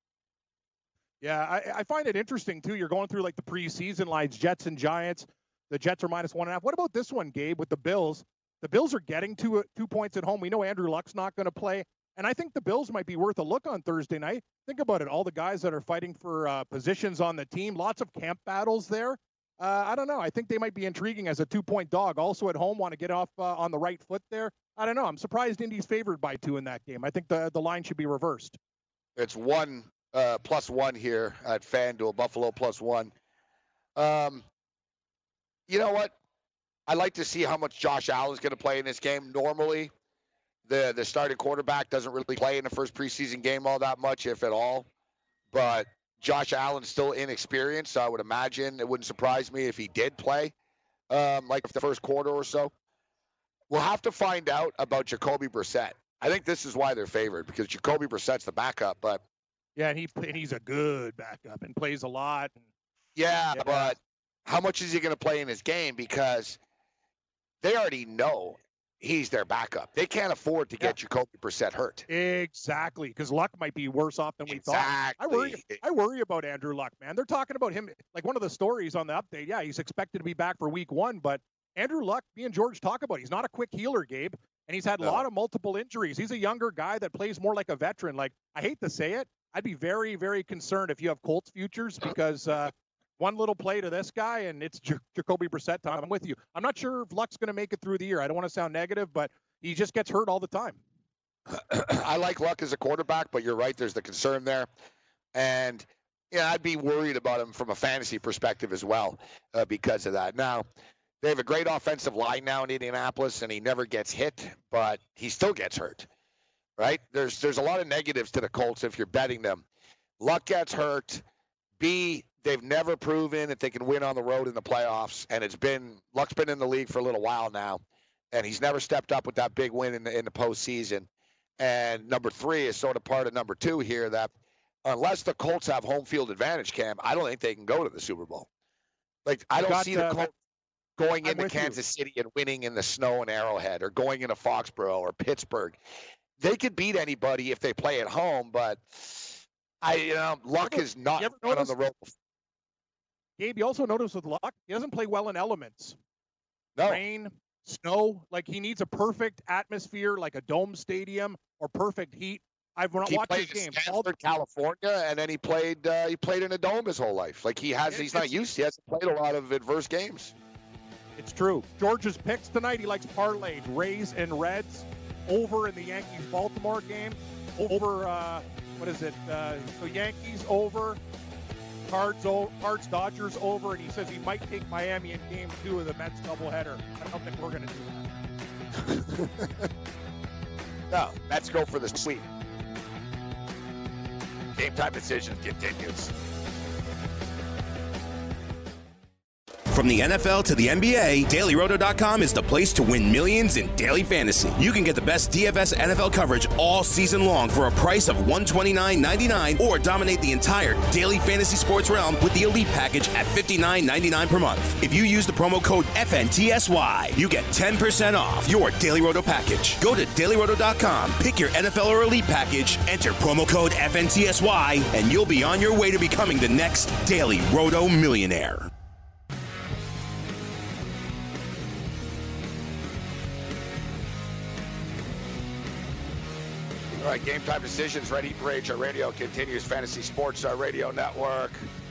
Yeah, I, I find it interesting, too. You're going through, like, the preseason lines, Jets and Giants. The Jets are minus one and a half. What about this one, Gabe, with the Bills? The Bills are getting two, two points at home. We know Andrew Luck's not going to play. And I think the Bills might be worth a look on Thursday night. Think about it. All the guys that are fighting for uh, positions on the team, lots of camp battles there. Uh, I don't know. I think they might be intriguing as a two-point dog. Also at home, want to get off uh, on the right foot there. I don't know. I'm surprised Indy's favored by two in that game. I think the the line should be reversed. It's one uh, plus one here at FanDuel, Buffalo plus one. Um, you know what? I'd like to see how much Josh Allen's going to play in this game. Normally, the the starting quarterback doesn't really play in the first preseason game all that much, if at all. But Josh Allen's still inexperienced, so I would imagine it wouldn't surprise me if he did play, um, like the first quarter or so. We'll have to find out about Jacoby Brissett. I think this is why they're favored, because Jacoby Brissett's the backup. But yeah, and he and he's a good backup and plays a lot. Yeah, yeah. but how much is he going to play in his game? Because they already know he's their backup. They can't afford to get yeah. Jacoby Brissett hurt. Exactly, because Luck might be worse off than we exactly. thought. I worry. I worry about Andrew Luck, man. They're talking about him like one of the stories on the update. Yeah, he's expected to be back for week one, but Andrew Luck, me and George talk about, he's not a quick healer, Gabe, and he's had a no. lot of multiple injuries. He's a younger guy that plays more like a veteran. Like, I hate to say it, I'd be very, very concerned if you have Colts futures because uh, one little play to this guy, and it's J- Jacoby Brissett time. I'm with you. I'm not sure if Luck's going to make it through the year. I don't want to sound negative, but he just gets hurt all the time. I like Luck as a quarterback, but you're right. There's the concern there. And, yeah, I'd be worried about him from a fantasy perspective as well uh, because of that. Now, they have a great offensive line now in Indianapolis, and he never gets hit, but he still gets hurt, right? There's there's a lot of negatives to the Colts if you're betting them. Luck gets hurt. B, they've never proven that they can win on the road in the playoffs, and it's been Luck's been in the league for a little while now, and he's never stepped up with that big win in the, in the postseason. And number three is sort of part of number two here, that unless the Colts have home field advantage, Cam, I don't think they can go to the Super Bowl. Like, I don't see the Colts going into Kansas City and winning in the snow in Arrowhead, or going into Foxborough or Pittsburgh. They could beat anybody if they play at home, but I, you know, Luck is not on the road. Gabe, you also notice with Luck, he doesn't play well in elements. No. Rain, snow, like he needs a perfect atmosphere, like a dome stadium, or perfect heat. I've not he watched played his game. Stanford, California, and then he played. Uh, he played in a dome his whole life. Like he has, it, he's not used. He hasn't played a lot of adverse games. It's true. George's picks tonight. He likes parlayed Rays and Reds over in the Yankees-Baltimore game. Over, uh, what is it? Uh, so Yankees over, Cards, o- Cards Dodgers over, and he says he might take Miami in game two of the Mets doubleheader. I don't think we're going to do that. No, Mets go for the sweep. Game Time Decisions continues. From the N F L to the N B A, Daily Roto dot com is the place to win millions in daily fantasy. You can get the best D F S N F L coverage all season long for a price of one hundred twenty-nine ninety-nine, or dominate the entire daily fantasy sports realm with the Elite package at fifty-nine ninety-nine per month. If you use the promo code F N T S Y, you get ten percent off your Daily Roto package. Go to Daily Roto dot com, pick your N F L or Elite package, enter promo code F N T S Y, and you'll be on your way to becoming the next Daily Roto millionaire. All right, Game Time Decisions, Red Heat Rage, our radio continues, Fantasy Sports, our radio network.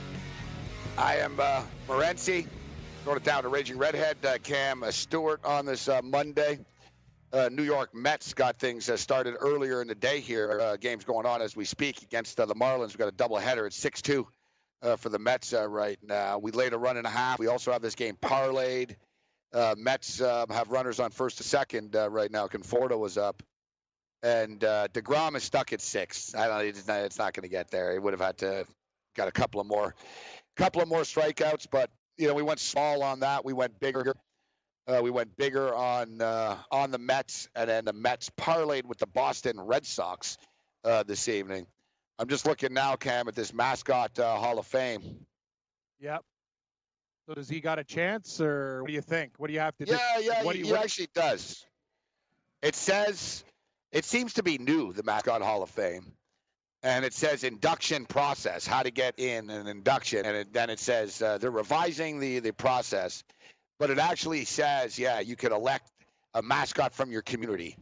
I am uh, Morency, throwing it down to Raging Redhead, uh, Cam uh, Stewart on this uh, Monday. Uh, New York Mets got things uh, started earlier in the day here. Uh, games going on as we speak against uh, the Marlins. We've got a doubleheader at six two uh, for the Mets uh, right now. We laid a run and a half. We also have this game parlayed. Uh, Mets uh, have runners on first to second uh, right now. Conforto was up. And uh, DeGrom is stuck at six. I don't know. It's not, it's not going to get there. He would have had to got a couple of more, couple of more strikeouts. But you know, we went small on that. We went bigger. Uh, we went bigger on uh, on the Mets, and then the Mets parlayed with the Boston Red Sox uh, this evening. I'm just looking now, Cam, at this mascot uh, Hall of Fame. Yep. So does he got a chance, or what do you think? What do you have to do? Yeah, yeah, what he, do you, he actually does. It says. It seems to be new, the Mascot Hall of Fame. And it says induction process, how to get in an induction. And it, then it says uh, they're revising the, the process. But it actually says, yeah, you could elect a mascot from your community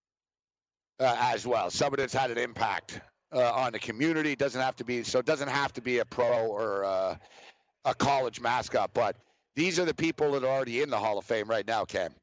uh, as well. Somebody that's had an impact uh, on the community. It doesn't have to be, so it doesn't have to be a pro or uh, a college mascot. But these are the people that are already in the Hall of Fame right now, Cam.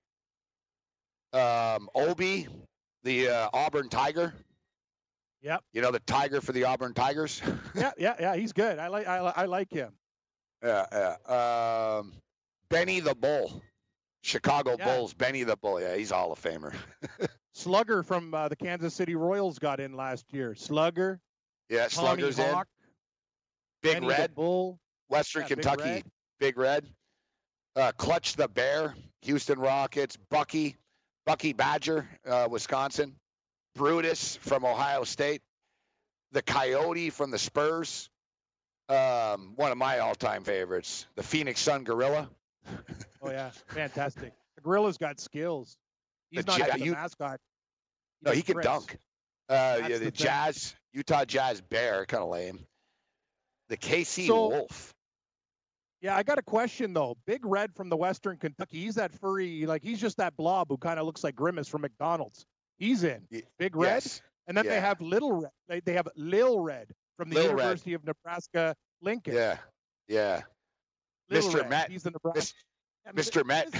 Um, Obi. The uh, Auburn Tiger. Yep. You know, the Tiger for the Auburn Tigers. yeah, yeah, yeah. He's good. I like, I, I like him. Yeah, yeah. Um, Benny the Bull, Chicago yeah. Bulls. Benny the Bull. Yeah, he's a Hall of Famer. Slugger from uh, the Kansas City Royals got in last year. Slugger. Yeah, Slugger's in. Big Benny Red. The Bull. Western yeah, Kentucky. Big Red. Big Red. Uh, Clutch the Bear. Houston Rockets. Bucky. Bucky Badger, uh, Wisconsin. Brutus from Ohio State. The Coyote from the Spurs. Um, one of my all-time favorites. The Phoenix Sun Gorilla. Oh, yeah. Fantastic. The Gorilla's got skills. He's the not ja- just a you, mascot. He's no, he can Prince. dunk. Uh, yeah, the, the Jazz, Utah Jazz Bear, kind of lame. The K C so, Wolf. Yeah, I got a question, though. Big Red from the Western Kentucky. He's that furry, like, he's just that blob who kind of looks like Grimace from McDonald's. He's in. Big Red. Yes. And then yeah. they have Little Red. They, they have Lil Red from the Lil University Red. of Nebraska, Lincoln. Yeah, yeah. Little Mister Red. Met. He's the Nebraska. Yeah, Mister Met.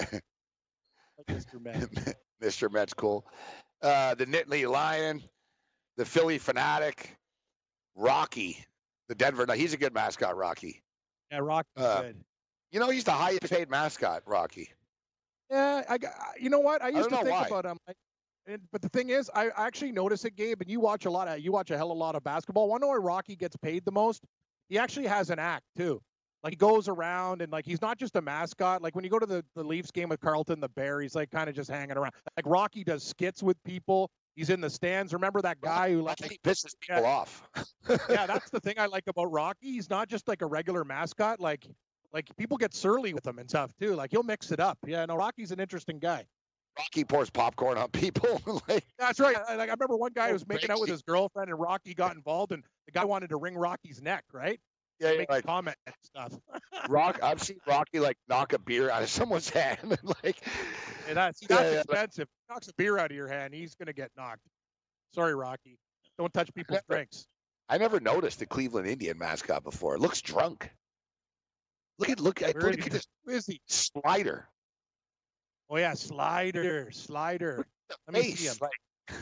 Mister Met. Mister Met's cool. Uh, the Nittany Lion, the Philly Fanatic, Rocky, the Denver. No, he's a good mascot, Rocky. Yeah, Rocky's uh, good. You know, he's the highest paid mascot, Rocky. Yeah, I got. You know what? I used I to don't know think why. about him. I, and, but the thing is, I actually notice it, Gabe, and you watch a lot of you watch a hell of a lot of basketball. Wanna know where Rocky gets paid the most? He actually has an act too. Like he goes around and like he's not just a mascot. Like when you go to the, the Leafs game with Carlton the Bear, he's like kind of just hanging around. Like Rocky does skits with people. He's in the stands. Remember that guy who like he pisses people yeah, off. yeah, that's the thing I like about Rocky. He's not just like a regular mascot. Like like people get surly with him and stuff too. Like he'll mix it up. Yeah, no, Rocky's an interesting guy. Rocky pours popcorn on people. like, That's right. I, like I remember one guy Oh, who was making out with crazy. his girlfriend, and Rocky got involved, and the guy wanted to wring Rocky's neck, right? yeah, yeah, Make like, comment and stuff. Rock. I've seen Rocky like knock a beer out of someone's hand. and, like, And that's Yeah, that's yeah, but- expensive. If he knocks a beer out of your hand, he's gonna get knocked. Sorry, Rocky. Don't touch people's Never. drinks. I never noticed the Cleveland Indian mascot before. It looks drunk. Look at look at Where look is at he? this Who is he? slider. Oh yeah, Slider, Slider. Let me see Face, him. like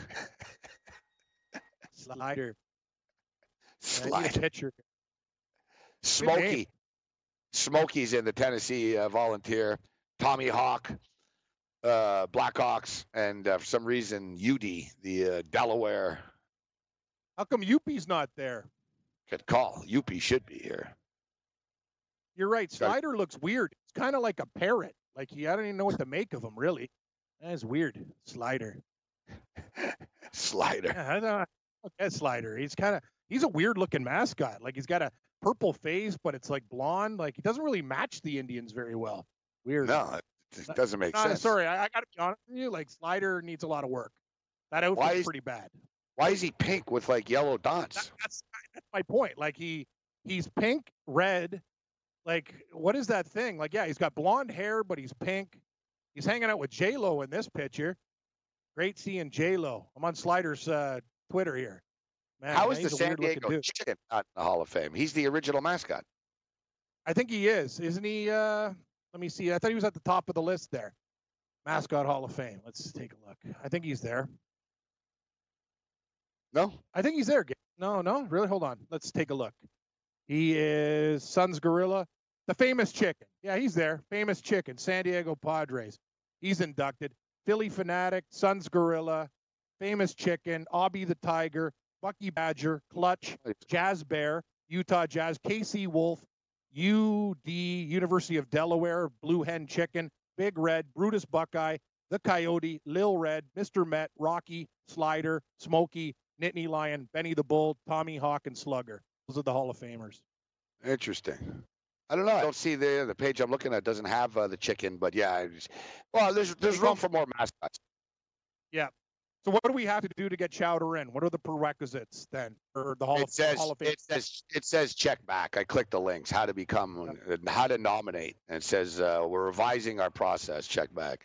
Slider. Yeah, I need a slider. picture. Smokey. Smokey's in the Tennessee uh, Volunteer. Tommy Hawk, uh, Blackhawks, and uh, for some reason U D, the uh, Delaware. How come Youppi's not there? Good call. Youppi should be here. You're right. Slider looks weird. It's kind of like a parrot. Like he, I don't even know what to make of him, really. That's weird. Slider. Slider. Yeah, I don't know. Slider. He's kind of, he's a weird looking mascot. Like he's got a purple face, but it's like blonde. Like he doesn't really match the Indians very well. Weird. No, it doesn't make no, sense. Sorry, I, I got to be honest with you. Like Slider needs a lot of work. That outfit's is, pretty bad. Why is he pink with like yellow dots? That, that's that's my point. Like he he's pink, red. Like what is that thing? Like yeah, he's got blonde hair, but he's pink. He's hanging out with J Lo in this picture. Great seeing J Lo. I'm on Slider's uh, Twitter here. Man, How man, is the he's a San weird-looking Diego dude. Chicken not in the Hall of Fame? He's the original mascot. I think he is, isn't he? Uh, let me see. I thought he was at the top of the list there. Mascot Hall of Fame. Let's take a look. I think he's there. No? I think he's there. No, no, really? Hold on. Let's take a look. He is Suns Gorilla, the famous chicken. Yeah, he's there. Famous chicken, San Diego Padres. He's inducted. Philly Fanatic, Suns Gorilla, famous chicken, Obby the Tiger, Bucky Badger, Clutch, Jazz Bear, Utah Jazz, K C Wolf, U D, University of Delaware, Blue Hen Chicken, Big Red, Brutus Buckeye, the Coyote, Lil Red, Mister Met, Rocky, Slider, Smokey, Nittany Lion, Benny the Bull, Tommy Hawk, and Slugger. Those are the Hall of Famers. Interesting. I don't know. I don't see the the page I'm looking at doesn't have uh, the chicken, but yeah. I just, well, there's there's room for more mascots. Yeah. So what do we have to do to get Chowder in? What are the prerequisites then for the Hall, It of, says Hall of Fame? it says it says check back. I clicked the links. How to become, how to nominate, and it says uh, we're revising our process. Check back.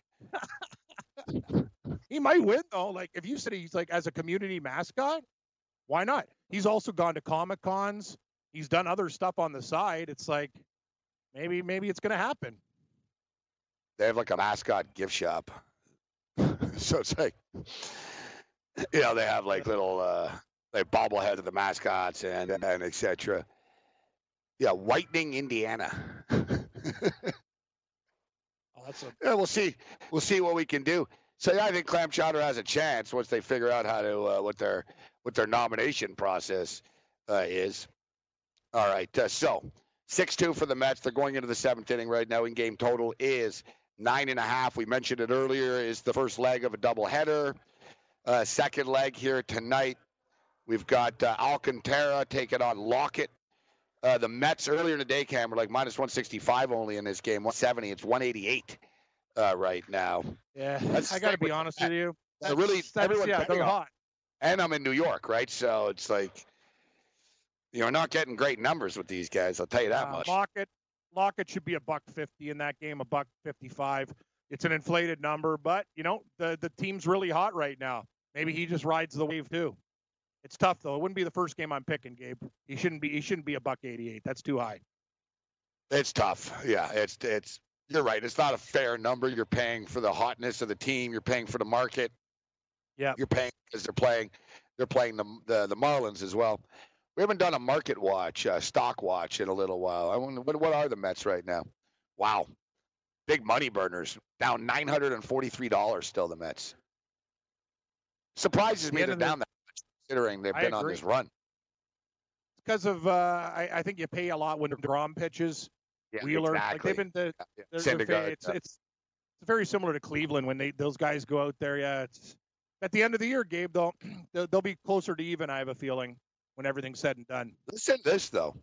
He might win though. Like if you said he's like as a community mascot, why not? He's also gone to Comic Cons. He's done other stuff on the side. It's like maybe maybe it's gonna happen. They have like a mascot gift shop. So it's like, you know, they have like little uh, like bobbleheads of the mascots and and et cetera. Yeah, Whitening, Indiana. Oh, that's a- yeah, we'll see. We'll see what we can do. So yeah, I think Clam Chowder has a chance once they figure out how to uh, what their what their nomination process uh, is. All right, uh, so six two for the Mets. They're going into the seventh inning right now. In-game total is nine and a half. We mentioned it earlier. Is the first leg of a doubleheader. Uh, second leg here tonight. We've got uh, Alcantara taking on Lockett. Uh, the Mets earlier in the day, Cam, were like minus one sixty-five only in this game. one seventy. It's one eighty-eight uh, right now. Yeah, That's I got to be with honest that. with you. So really, That's- everyone's yeah, betting they're on- hot. And I'm in New York, right? So it's like, you know, not getting great numbers with these guys. I'll tell you that Uh, much. Lockett, Lockett should be a buck fifty in that game, a buck fifty-five. It's an inflated number, but you know the the team's really hot right now. Maybe he just rides the wave too. It's tough though. It wouldn't be the first game I'm picking, Gabe. He shouldn't be. He shouldn't be a buck eighty-eight. That's too high. It's tough. Yeah, it's it's. You're right. It's not a fair number. You're paying for the hotness of the team. You're paying for the market. Yeah. You're paying because they're playing. They're playing the, the the Marlins as well. We haven't done a market watch, uh, stock watch in a little while. I wonder what what are the Mets right now? Wow, big money burners down nine hundred and forty-three dollars still. The Mets surprises me The end they're of the- down that much considering they've I been on agree. this run. Because of, uh, I, I think you pay a lot when DeGrom pitches. Yeah, Wheeler, exactly. like they've been the, Yeah, they're, Syndergaard, they're, it's, yeah. it's it's very similar to Cleveland when they those guys go out there. Yeah, it's at the end of the year, Gabe. They'll they'll, they'll be closer to even. I have a feeling when everything's said and done. Listen to this though.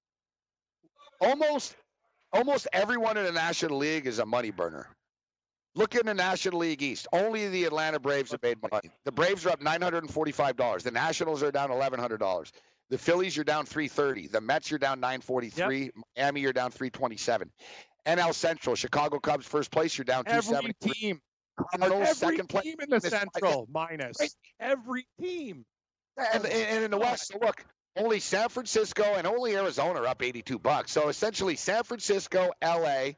Almost, almost everyone in the National League is a money burner. Look in the National League East. Only the Atlanta Braves have made money. The Braves are up nine hundred and forty-five dollars. The Nationals are down eleven hundred dollars. The Phillies are down three thirty. The Mets are down nine forty-three. Yep. Miami are down three twenty-seven. N L Central, Chicago Cubs first place. You're down two Every seventy-three. team, Cardinals every second place. team in the Central minus every team. And, and in the West, so look, only San Francisco and only Arizona are up eighty-two bucks. So essentially, San Francisco, L A,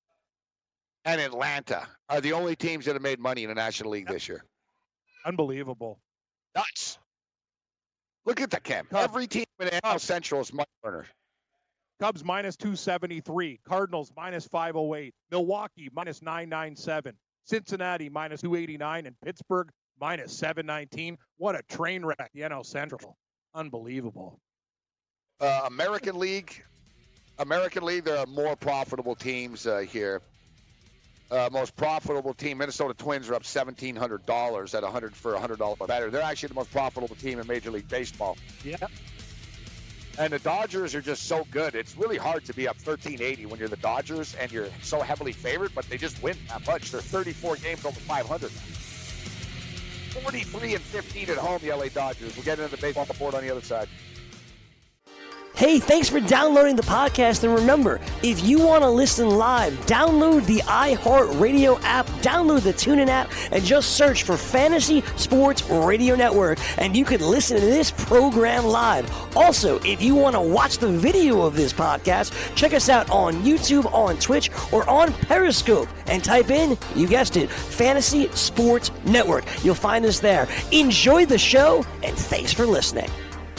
and Atlanta are the only teams that have made money in the National League this year. Unbelievable. Nuts. Look at the camp. Cubs. Every team in the N L Central is money burner. Cubs minus two seventy-three. Cardinals minus five oh eight. Milwaukee minus nine ninety-seven. Cincinnati minus two eighty-nine. And Pittsburgh minus seven nineteen. What a train wreck, the N L Central. Unbelievable. Uh, American League, American League, there are more profitable teams uh, here. Uh, most profitable team, Minnesota Twins, are up seventeen hundred dollars at one hundred for one hundred dollars better. They're actually the most profitable team in Major League Baseball. Yeah. And the Dodgers are just so good. It's really hard to be up thirteen eighty when you're the Dodgers and you're so heavily favored, but they just win that much. They're thirty-four games over five hundred. forty-three and fifteen at home, the L A Dodgers. We'll get into the baseball board on the other side. Hey, thanks for downloading the podcast. And remember, if you want to listen live, download the iHeartRadio app, download the TuneIn app, and just search for Fantasy Sports Radio Network, and you can listen to this program live. Also, if you want to watch the video of this podcast, check us out on YouTube, on Twitch, or on Periscope, and type in, you guessed it, Fantasy Sports Network. You'll find us there. Enjoy the show, and thanks for listening.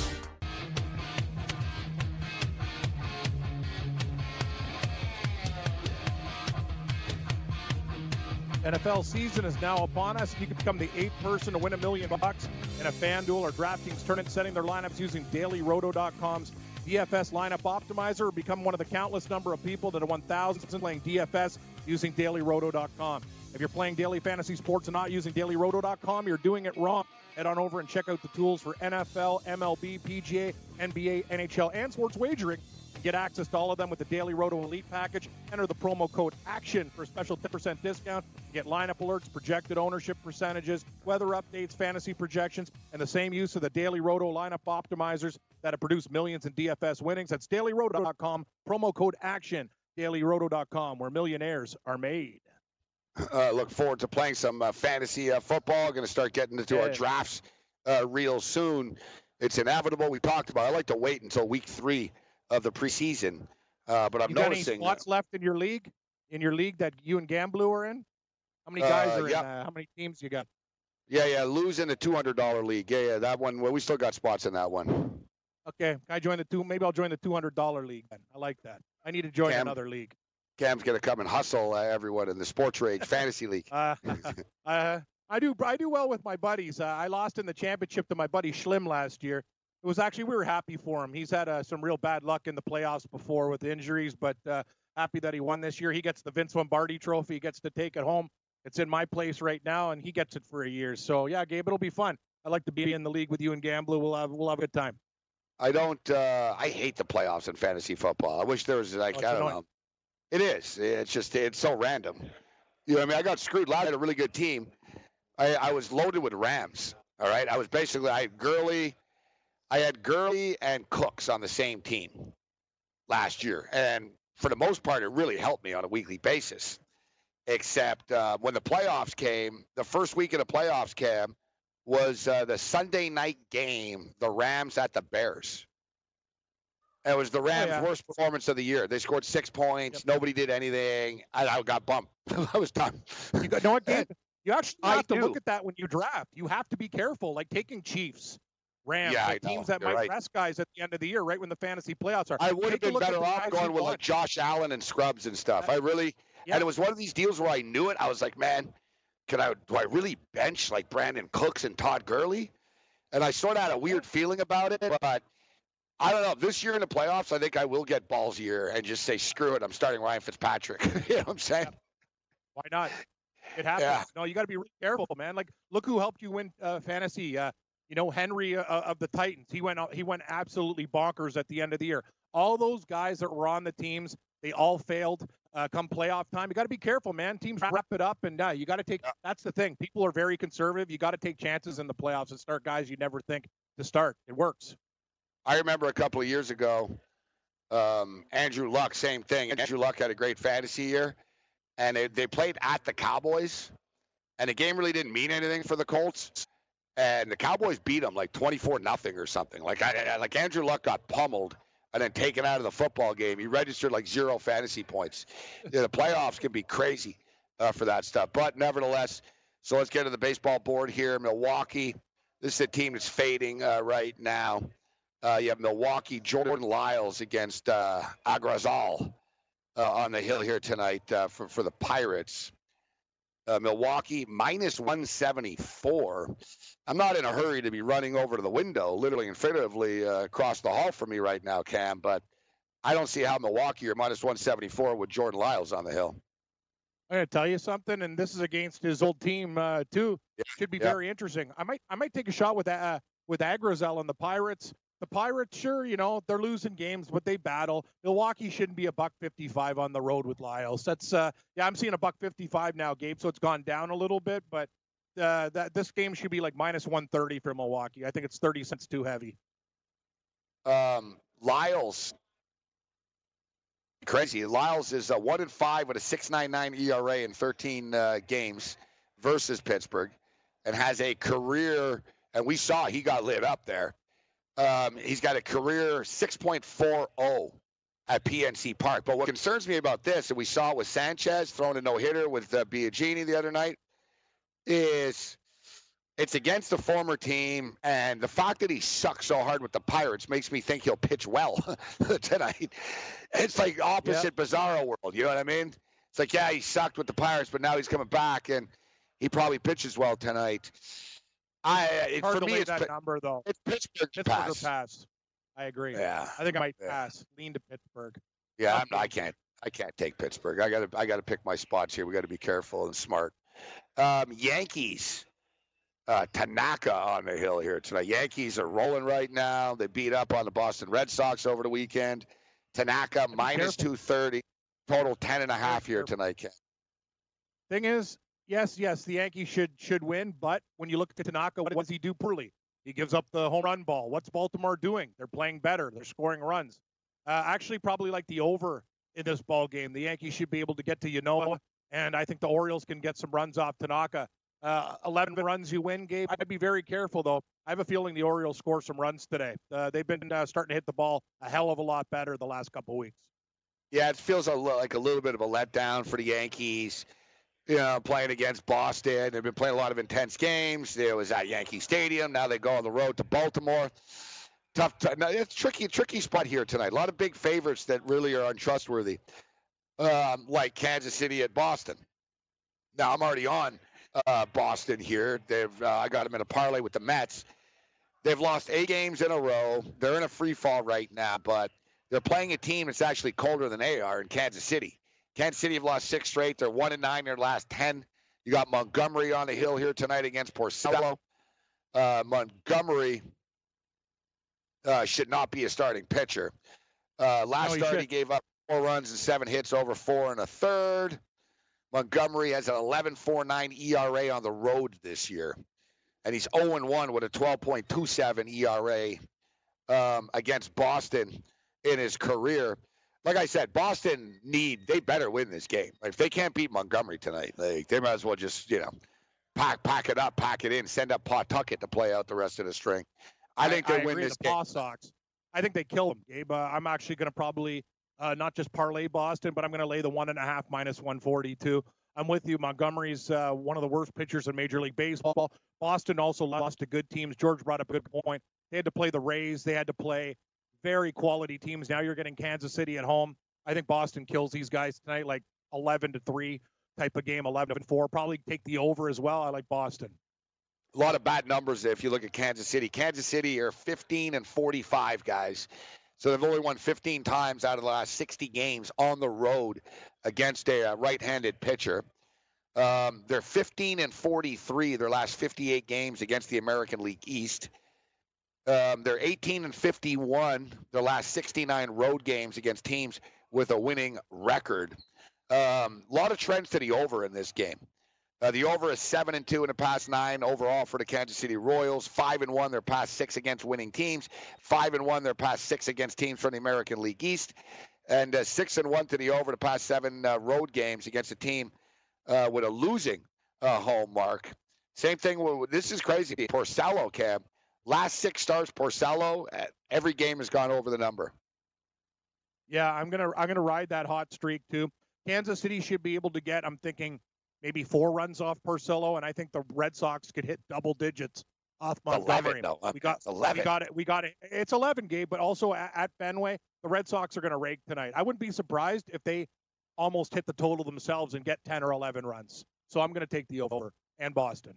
N F L season is now upon us. You can become the eighth person to win a million bucks in a FanDuel or DraftKings tournament, setting their lineups using Daily Roto dot com's D F S lineup optimizer, or become one of the countless number of people that have won thousands playing D F S using Daily Roto dot com. If you're playing daily fantasy sports and not using Daily Roto dot com, you're doing it wrong. Head on over and check out the tools for N F L, M L B, P G A, N B A, N H L, and sports wagering. Get access to all of them with the Daily Roto Elite package. Enter the promo code ACTION for a special ten percent discount. Get lineup alerts, projected ownership percentages, weather updates, fantasy projections, and the same use of the Daily Roto lineup optimizers that have produced millions in D F S winnings. That's Daily Roto dot com, promo code ACTION, Daily Roto dot com, where millionaires are made. Uh, look forward to playing some uh, fantasy uh, football. Going to start getting into yeah. our drafts uh, real soon. It's inevitable. We talked about it. I like to wait until week three of the preseason, uh, but I'm you noticing. Got any spots uh, left in your league? In your league that you and Gamblu are in? How many guys uh, are yep. in? Uh, how many teams you got? Yeah, yeah, Lou's in the two hundred dollars league. Yeah, yeah, that one. Well, we still got spots in that one. Okay, can I join the two? Maybe I'll join the two hundred dollars league then. I like that. I need to join Cam, another league. Cam's gonna come and hustle uh, everyone in the Sports Rage Fantasy League. Uh, uh, I do. I do well with my buddies. Uh, I lost in the championship to my buddy Schlim last year. It was actually, we were happy for him. He's had uh, some real bad luck in the playoffs before with injuries, but uh, happy that he won this year. He gets the Vince Lombardi trophy. He gets to take it home. It's in my place right now, and he gets it for a year. So, yeah, Gabe, it'll be fun. I'd like to be in the league with you and Gamblu. We'll have, we'll have a good time. I don't uh, – I hate the playoffs in fantasy football. I wish there was, like, oh, I don't annoying. know. It is. It's just – it's so random. You know what I mean? I got screwed last. I had a really good team. I, I was loaded with Rams, all right? I was basically – I had Gurley – I had Gurley and Cooks on the same team last year, and for the most part, it really helped me on a weekly basis, except uh, when the playoffs came, the first week of the playoffs came was uh, the Sunday night game, the Rams at the Bears. It was the Rams' oh, yeah. worst performance of the year. They scored six points. Yep. Nobody did anything. I, I got bumped. I was done. You got, know what, Gabe? You actually have I to do. look at that when you draft. You have to be careful, like taking Chiefs. Rams, yeah, like teams that You're might right. rest guys at the end of the year, right when the fantasy playoffs are. I would have Take been better off going with like Josh Allen and Scrubs and stuff. I really, yeah. and it was one of these deals where I knew it. I was like, man, can I? Do I really bench like Brandon Cooks and Todd Gurley? And I sort of had a weird feeling about it, but I don't know. This year in the playoffs, I think I will get ballsier and just say, screw it. I'm starting Ryan Fitzpatrick. You know what I'm saying? Why not? It happens. Yeah. No, you got to be really careful, man. Like, look who helped you win uh, fantasy. Uh, You know, Henry uh, of the Titans, he went he went absolutely bonkers at the end of the year. All those guys that were on the teams, they all failed uh, come playoff time. You got to be careful, man. Teams wrap it up, and uh, you got to take – that's the thing. People are very conservative. You got to take chances in the playoffs and start guys you never think to start. It works. I remember a couple of years ago, um, Andrew Luck, same thing. Andrew Luck had a great fantasy year, and they, they played at the Cowboys, and the game really didn't mean anything for the Colts. And the Cowboys beat them like twenty-four nothing or something. Like I, I, like Andrew Luck got pummeled and then taken out of the football game. He registered like zero fantasy points. Yeah, the playoffs can be crazy uh, for that stuff. But nevertheless, so let's get to the baseball board here. Milwaukee, this is a team that's fading uh, right now. Uh, you have Milwaukee, Jordan Lyles against uh, Agrazal uh, on the hill here tonight uh, for, for the Pirates. Uh, Milwaukee minus one seventy-four. I'm not in a hurry to be running over to the window, literally and figuratively uh, across the hall from me right now, Cam, but I don't see how Milwaukee are minus one seventy-four with Jordan Lyles on the hill. I'm going to tell you something, and this is against his old team, uh, too. Yeah, Should be yeah. very interesting. I might I might take a shot with uh, with Agrizel and the Pirates. The Pirates, sure, you know, they're losing games, but they battle. Milwaukee shouldn't be a buck fifty-five on the road with Lyles. That's, uh, yeah, I'm seeing a buck fifty-five now, Gabe, so it's gone down a little bit, but uh, that this game should be like minus one thirty for Milwaukee. I think it's thirty cents too heavy. Um, Lyles. Crazy. Lyles is a one and five with a six point nine nine E R A in thirteen uh, games versus Pittsburgh, and has a career. And we saw he got lit up there. Um, he's got a career six point four oh at P N C Park. But what concerns me about this, and we saw it with Sanchez throwing a no hitter with uh, Biagini the other night, is it's against the former team, and the fact that he sucks so hard with the Pirates makes me think he'll pitch well tonight. It's like opposite yep. Bizarro world, you know what I mean? It's like, yeah, he sucked with the Pirates, but now he's coming back, and he probably pitches well tonight. I it, Hard for to me, lay it's that number though. It's Pittsburgh, Pittsburgh pass. pass. I agree. Yeah, I think I might yeah. pass. Lean to Pittsburgh. Yeah, I'm, I can't. I can't take Pittsburgh. I got to. I got to pick my spots here. We got to be careful and smart. Um, Yankees. Uh, Tanaka on the hill here tonight. Yankees are rolling right now. They beat up on the Boston Red Sox over the weekend. Tanaka minus two thirty. Total ten and a half here tonight, Ken. Thing is, yes, yes, the Yankees should should win, but when you look at Tanaka, what does he do poorly? He gives up the home run ball. What's Baltimore doing? They're playing better. They're scoring runs. Uh, actually, probably like the over in this ball game. The Yankees should be able to get to Yanoa, and I think the Orioles can get some runs off Tanaka. Uh, eleven runs you win, Gabe. I'd be very careful, though. I have a feeling the Orioles score some runs today. Uh, they've been uh, starting to hit the ball a hell of a lot better the last couple of weeks. Yeah, it feels a lo- like a little bit of a letdown for the Yankees. You know, playing against Boston. They've been playing a lot of intense games. It was at Yankee Stadium. Now they go on the road to Baltimore. Tough. T- no, it's tricky, tricky spot here tonight. A lot of big favorites that really are untrustworthy, um, like Kansas City at Boston. Now I'm already on uh, Boston here. They've uh, I got them in a parlay with the Mets. They've lost eight games in a row. They're in a free fall right now, but they're playing a team that's actually colder than they are in Kansas City. Kansas City have lost six straight. They're one and nine in their last ten. You got Montgomery on the hill here tonight against Porcello. Uh, Montgomery uh, should not be a starting pitcher. Uh, last no, he start, should. he gave up four runs and seven hits over four and a third. Montgomery has an eleven point four nine E R A on the road this year. And he's oh and one with a twelve point two seven E R A um, against Boston in his career. Like I said, Boston need, they better win this game. If they can't beat Montgomery tonight, they, they might as well just, you know, pack pack it up, pack it in, send up Pawtucket to play out the rest of the string. I, I think they I win agree, this the game. Paw Sox. I think they kill them, Gabe. Uh, I'm actually going to probably uh, not just parlay Boston, but I'm going to lay the one and a half minus one forty-two. I'm with you. Montgomery's uh, one of the worst pitchers in Major League Baseball. Boston also lost to good teams. George brought up a good point. They had to play the Rays. They had to play very quality teams. Now you're getting Kansas City at home. I think Boston kills these guys tonight, like eleven to three type of game, eleven to four. Probably take the over as well. I like Boston. A lot of bad numbers if you look at Kansas City. Kansas City are fifteen and forty-five, guys. So they've only won fifteen times out of the last sixty games on the road against a uh, right-handed pitcher. Um, they're fifteen and forty-three their last fifty-eight games against the American League East. Um, they're eighteen and fifty-one their last sixty-nine road games against teams with a winning record. A um, lot of trends to the over in this game. Uh, the over is seven and two in the past nine overall for the Kansas City Royals. Five and one their past six against winning teams. Five and one their past six against teams from the American League East, and uh, six and one to the over the past seven uh, road games against a team uh, with a losing uh, home mark. Same thing. With, this is crazy. Porcello, Cam. Last six starts, Porcello. Every game has gone over the number. Yeah, I'm gonna I'm gonna ride that hot streak too. Kansas City should be able to get, I'm thinking, maybe four runs off Porcello, and I think the Red Sox could hit double digits off Montgomery. eleven, no, we got eleven. We got it. We got it. It's eleven, Gabe, but also at, at Fenway, the Red Sox are going to rake tonight. I wouldn't be surprised if they almost hit the total themselves and get ten or eleven runs. So I'm going to take the over and Boston.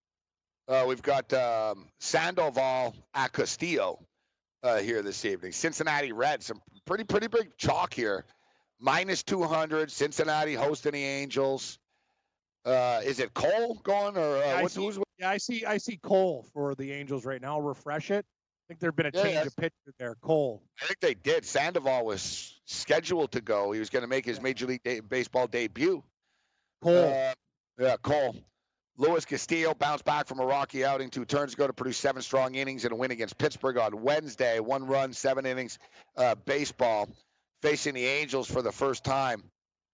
Uh, we've got um, Sandoval at Castillo uh, here this evening. Cincinnati Reds, some pretty, pretty big chalk here. Minus two hundred, Cincinnati hosting the Angels. Uh, is it Cole going or uh, yeah, what's, I see, who's? Yeah, I see. I see Cole for the Angels right now. I'll refresh it. I think there's been a Yeah, change yes. of pitcher there. Cole. I think they did. Sandoval was scheduled to go. He was going to make his Major League de- Baseball debut. Cole. Uh, yeah, Cole. Luis Castillo bounced back from a rocky outing two turns ago to produce seven strong innings in a win against Pittsburgh on Wednesday. One run, seven innings, uh, baseball. Facing the Angels for the first time.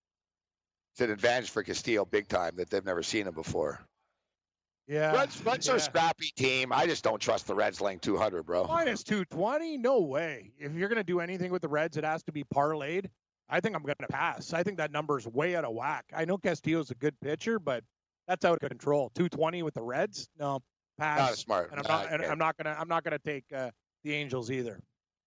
It's an advantage for Castillo big time that they've never seen him before. Yeah. Reds, Reds yeah. are a scrappy team. I just don't trust the Reds laying two hundred, bro. Minus two twenty? No way. If you're going to do anything with the Reds, it has to be parlayed. I think I'm going to pass. I think that number's way out of whack. I know Castillo's a good pitcher, but that's out of control. two twenty with the Reds? No, pass. Not smart. And I'm Nah, not. And I'm not going to. I'm not going to take uh, the Angels either.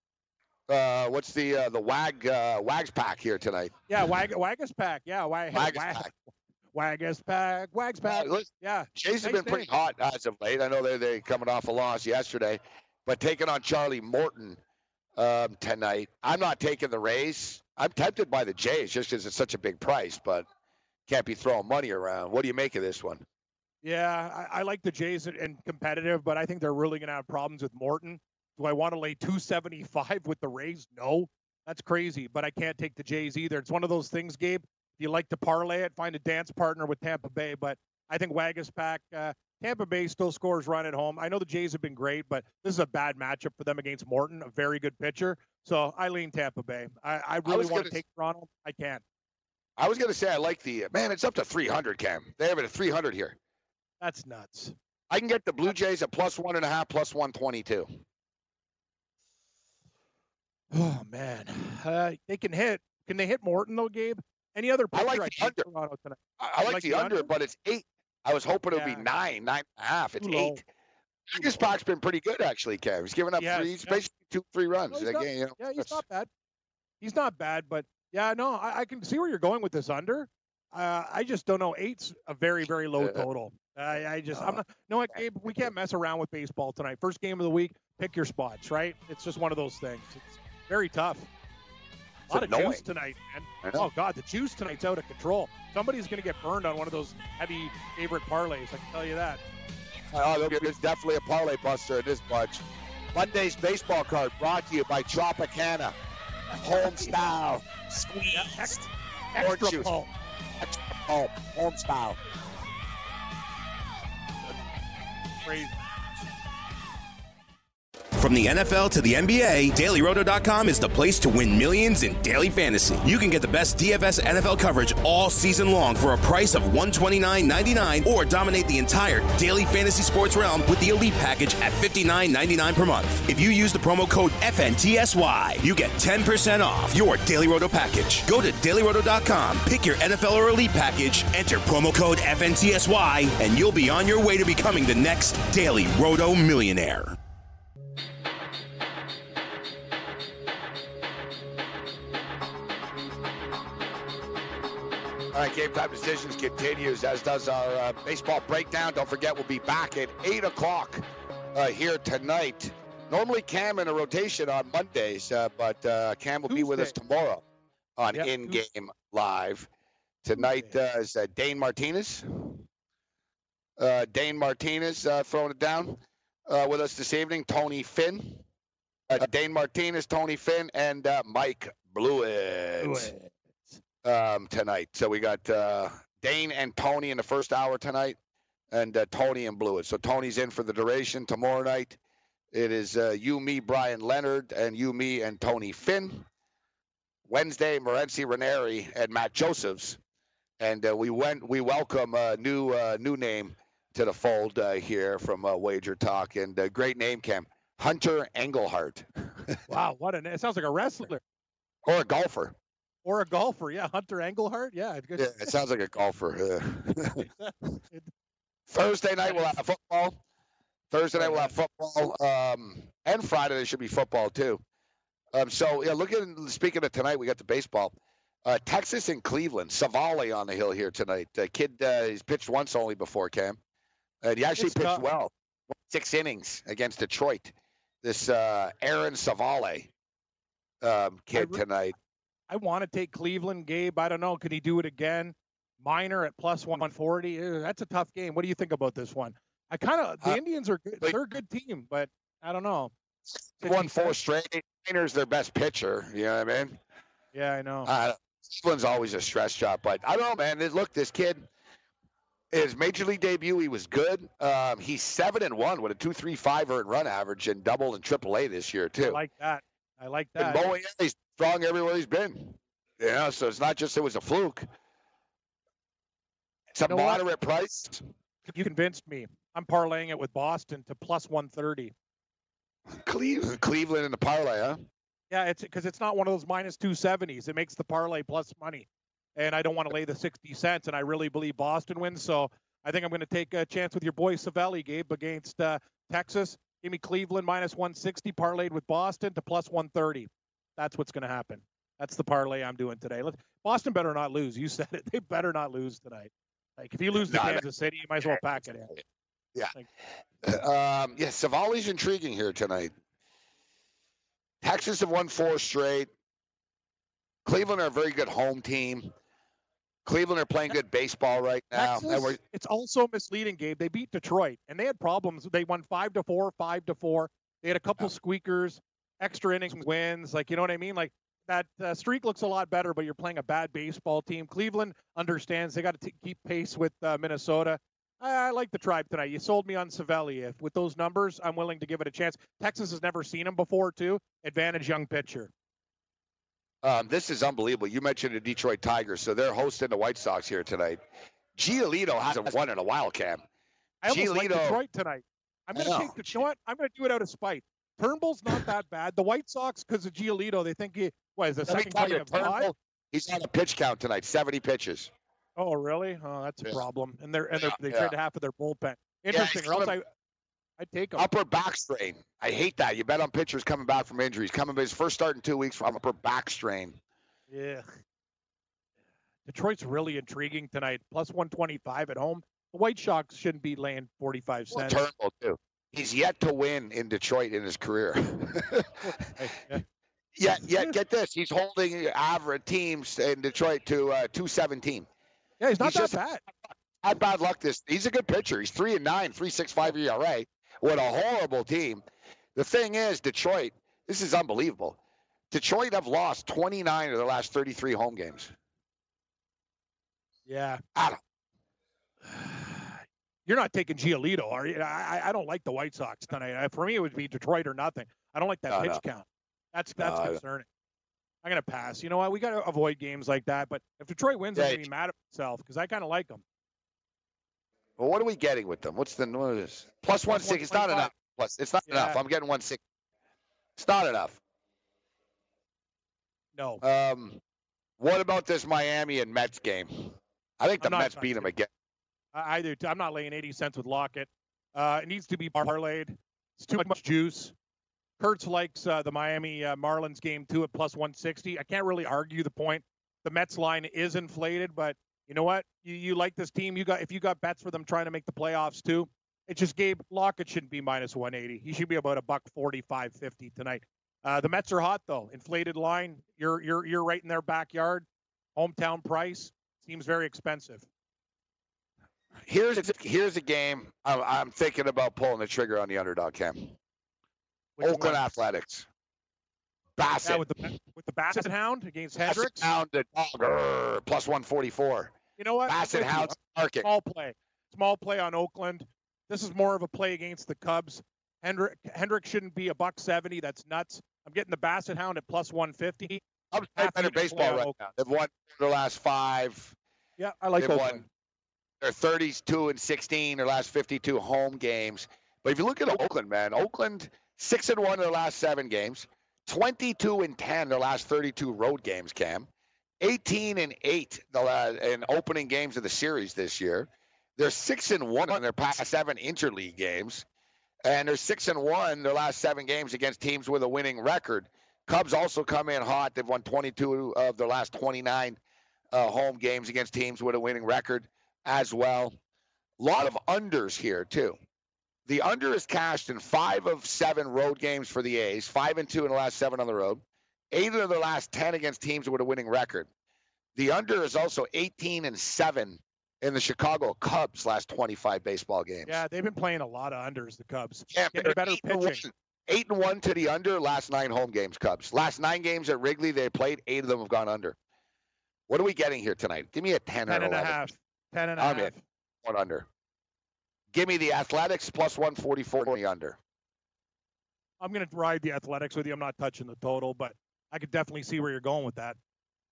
Uh, what's the uh, the Wag uh, Wags pack here tonight? Yeah, Wag Wagus pack. Yeah, Wag Wags Wag pack. Wagus pack. Wags pack. Uh, listen, Yeah. Jays have Nice been pretty name. hot as of late. I know they're they coming off a loss yesterday, but taking on Charlie Morton um, tonight. I'm not taking the Rays. I'm tempted by the Jays just because it's such a big price, but can't be throwing money around. What do you make of this one? Yeah, I, I like the Jays and- and competitive, but I think they're really going to have problems with Morton. Do I want to lay two seventy-five with the Rays? No, that's crazy, but I can't take the Jays either. It's one of those things, Gabe. If you like to parlay it, find a dance partner with Tampa Bay, but I think Wagus pack, uh, Tampa Bay still scores run at home. I know the Jays have been great, but this is a bad matchup for them against Morton, a very good pitcher. So I lean Tampa Bay. I, I really was want to gonna take Toronto. I can't. I was going to say I like the man. It's up to three hundred, Cam. They have it at three hundred here. That's nuts. I can get the Blue Jays at plus one and a half, plus one twenty-two. Oh man, uh, they can hit. Can they hit Morton though, Gabe? Any other pitcher? I like I'd the take under. Toronto tonight. I, I like, like the, the under, under? but it's eight. I was hoping it would Yeah. be nine, nine and a half. It's Too low. eight. This pack's been pretty good actually, Cam. He's given up Yes, three, he's yeah. basically two, three runs. No, he's Again, not- you know, Yeah, he's that's- not bad. He's not bad, but yeah, no, I, I can see where you're going with this under. Uh, I just don't know. Eight's a very, very low Uh, total. I, I just, I'm not. No, what, Gabe? We can't mess around with baseball tonight. First game of the week. Pick your spots, right? It's just one of those things. It's very tough. A lot of annoying. juice tonight, man. I know. Oh God, the juice tonight's out of control. Somebody's gonna get burned on one of those heavy favorite parlays. I can tell you that. Oh, there's definitely a parlay buster in this bunch. Monday's baseball card brought to you by Tropicana. Home style. Squeeze. Extra, Orange extra juice. pulp. Extra home. Home style. Crazy. From the N F L to the N B A, Daily Roto dot com is the place to win millions in daily fantasy. You can get the best D F S N F L coverage all season long for a price of one hundred twenty-nine ninety-nine, or dominate the entire daily fantasy sports realm with the Elite package at fifty-nine ninety-nine per month. If you use the promo code F N T S Y, you get ten percent off your Daily Roto package. Go to Daily Roto dot com, pick your N F L or Elite package, enter promo code F N T S Y, and you'll be on your way to becoming the next Daily Roto millionaire. All right, Game Time Decisions continues, as does our uh, baseball breakdown. Don't forget, we'll be back at eight o'clock uh, here tonight. Normally, Cam in a rotation on Mondays, uh, but uh, Cam will be with us Tuesday. tomorrow on Yep, In-Game Live. Tonight uh, is uh, Dane Martinez. Uh, Dane Martinez uh, throwing it down uh, with us this evening. Tony Finn. Uh, Dane Martinez, Tony Finn, and uh, Mike Blewett um, tonight. So we got uh, Dane and Tony in the first hour tonight, and uh, Tony and Blewett. So Tony's in for the duration. Tomorrow night, it is uh, you, me, Brian Leonard, and you, me, and Tony Finn. Wednesday, Morency Ranieri and Matt Josephs. And uh, we went. We welcome a new uh, new name to the fold uh, here from uh, Wager Talk, and uh, great name, Cam. Hunter Engelhart. Wow, what an! It sounds like a wrestler Or a golfer. or a golfer. Yeah, Hunter Engelhart. Yeah, it's good. Yeah, it sounds like a golfer. Uh, Thursday night we'll have football. Thursday night we'll have football. Um, and Friday there should be football too. Um, so yeah, look at speaking of tonight, we got the baseball. Uh, Texas and Cleveland. Savale on the hill here tonight. The kid, uh, he's pitched once only before, Cam. And he actually It's pitched tough. well. Six innings against Detroit. This uh, Aaron Savale um, kid I re- tonight. I want to take Cleveland, Gabe. I don't know. Could he do it again? Minor at plus one forty. Ew, that's a tough game. What do you think about this one? I kind of the Uh, Indians are good. like- They're a good team, but I don't know. Won four fifty-seven. straight. Minor's their best pitcher. You know what I mean? Yeah, I know. Uh, Cleveland's always a stress job, but I don't know, man. Look, this kid, his major league debut, he was good. Um, he's seven and one with a two three five earned run average and double in triple A this year I too. like that. I like And that. Moe, he's strong everywhere he's been. Yeah, so it's not just it was a fluke. It's a You know what? moderate price. You convinced me. I'm parlaying it with Boston to plus one thirty. Cleveland, Cleveland in the parlay, huh? Yeah, it's because it's not one of those minus two seventies. It makes the parlay plus money, and I don't want to lay the sixty cents. And I really believe Boston wins, so I think I'm going to take a chance with your boy Savelli, Gabe, against uh, Texas. Give me Cleveland minus one sixty parlayed with Boston to plus one thirty. That's what's going to happen. That's the parlay I'm doing today. Let Boston better not lose. You said it. They better not lose tonight. Like if you lose to No, Kansas City, you might as well pack it in. Yeah. Like- Um, yeah, Savali's intriguing here tonight. Texas have won four straight. Cleveland are a very good home team. Cleveland are playing good baseball right now. Texas, And we're, it's also misleading, Gabe. They beat Detroit, and they had problems. They won five to four, five to four. They had a couple squeakers, extra innings wins. Like you know what I mean? Like that uh, streak looks a lot better, but you're playing a bad baseball team. Cleveland understands they got to keep pace with uh, Minnesota. I, I like the Tribe tonight. You sold me on Savelli. If with those numbers, I'm willing to give it a chance. Texas has never seen him before, too. Advantage young pitcher. um, this is unbelievable. You mentioned the Detroit Tigers, so they're hosting the White Sox here tonight. Giolito hasn't won in a while, Cam. I almost like Giolito- Detroit tonight. I'm I going to know. take the. You know what? I'm going to do it out of spite. Turnbull's not that bad. The White Sox, because of Giolito, they think he what is the Let me second tell coming you, of God? Turnbull, he's on a pitch count tonight, seventy pitches. Oh, really? Oh, that's a Yeah. problem. And they're and they're, Yeah, they yeah. traded half of their bullpen. Interesting. he's or else gonna- I, I'd take them. Upper back strain. I hate that. You bet on pitchers coming back from injuries. Coming his first start in two weeks from upper back strain. Yeah. Detroit's really intriguing tonight. Plus one twenty-five at home. The White Sox shouldn't be laying forty-five Well, cents. Turnbull too. He's yet to win in Detroit in his career. Hey, yeah. yet, yet get this. He's holding average teams in Detroit to uh, two seventeen. Yeah, he's not He's that just- bad. Had bad luck. This he's a good pitcher. He's three and nine, three six five E R A. What a horrible team. The thing is, Detroit. This is unbelievable. Detroit have lost twenty-nine of their last thirty-three home games. Yeah. Adam. You're not taking Giolito, are you? I, I- I don't like the White Sox tonight. I- For me, it would be Detroit or nothing. I don't like that No, pitch no. count. That's that's No, I- concerning. I'm gonna pass. You know what? We got to avoid games like that. But if Detroit wins, I'm Yeah, gonna be mad at myself because I kind of like them. Well, what are we getting with them? What's the what is this? Plus one six. It's not one twenty-five. enough. Plus, it's not Yeah. enough. I'm getting one six. It's not enough. No. Um, what about this Miami and Mets game? I think the I'm not Mets beat them again. I, I do. Too. I'm not laying eighty cents with Lockett. Uh, it needs to be parlayed. It's too much juice. Kurtz likes uh, the Miami uh, Marlins game too at plus one sixty. I can't really argue the point. The Mets line is inflated, but you know what? You you like this team. You got if you got bets for them trying to make the playoffs too. It's just Gabe Lockett shouldn't be minus one eighty. He should be about a buck forty-five fifty tonight. Uh, the Mets are hot though. Inflated line. You're you're you're right in their backyard. Hometown price seems very expensive. Here's here's a game I'm, I'm thinking about pulling the trigger on the underdog, Cam. Which Oakland one? Athletics. Bassett. Yeah, with the with the Bassett Hound against Bassett Hendricks. Hound the dog, plus one forty-four. You know what? Bassett I'm with you. Hound's market. Small play. Small play on Oakland. This is more of a play against the Cubs. Hendrick Hendrick shouldn't be a buck seventy. That's nuts. I'm getting the Bassett Hound at plus one fifty. I'm playing Happy better to play baseball on right Oakland. now. They've won their last five. Yeah, I like They've Oakland. won their thirty-two and sixteen, their last fifty-two home games. But if you look at Oakland, man, Oakland six and one in their last seven games, twenty-two and ten their last thirty-two road games. Cam, eighteen and eight the last, in opening games of the series this year. They're six and one in their past seven interleague games, and they're six and one their last seven games against teams with a winning record. Cubs also come in hot. They've won twenty-two of their last twenty-nine uh, home games against teams with a winning record as well. A lot of unders here, too. The under is cashed in five of seven road games for the A's, five and two in the last seven on the road, eight of the last ten against teams with a winning record. The under is also eighteen and seven in the Chicago Cubs' last twenty-five baseball games. Yeah, they've been playing a lot of unders, the Cubs. Yeah, Getting better eight and pitching. one, eight and one to the under, last nine home games, Cubs. Last nine games at Wrigley they played, eight of them have gone under. What are we getting here tonight? Give me a ten, ten or and a eleven. half. Ten and a I'm half. in. One under. Give me the Athletics plus one forty-four on the under. I'm going to ride the Athletics with you. I'm not touching the total, but I could definitely see where you're going with that.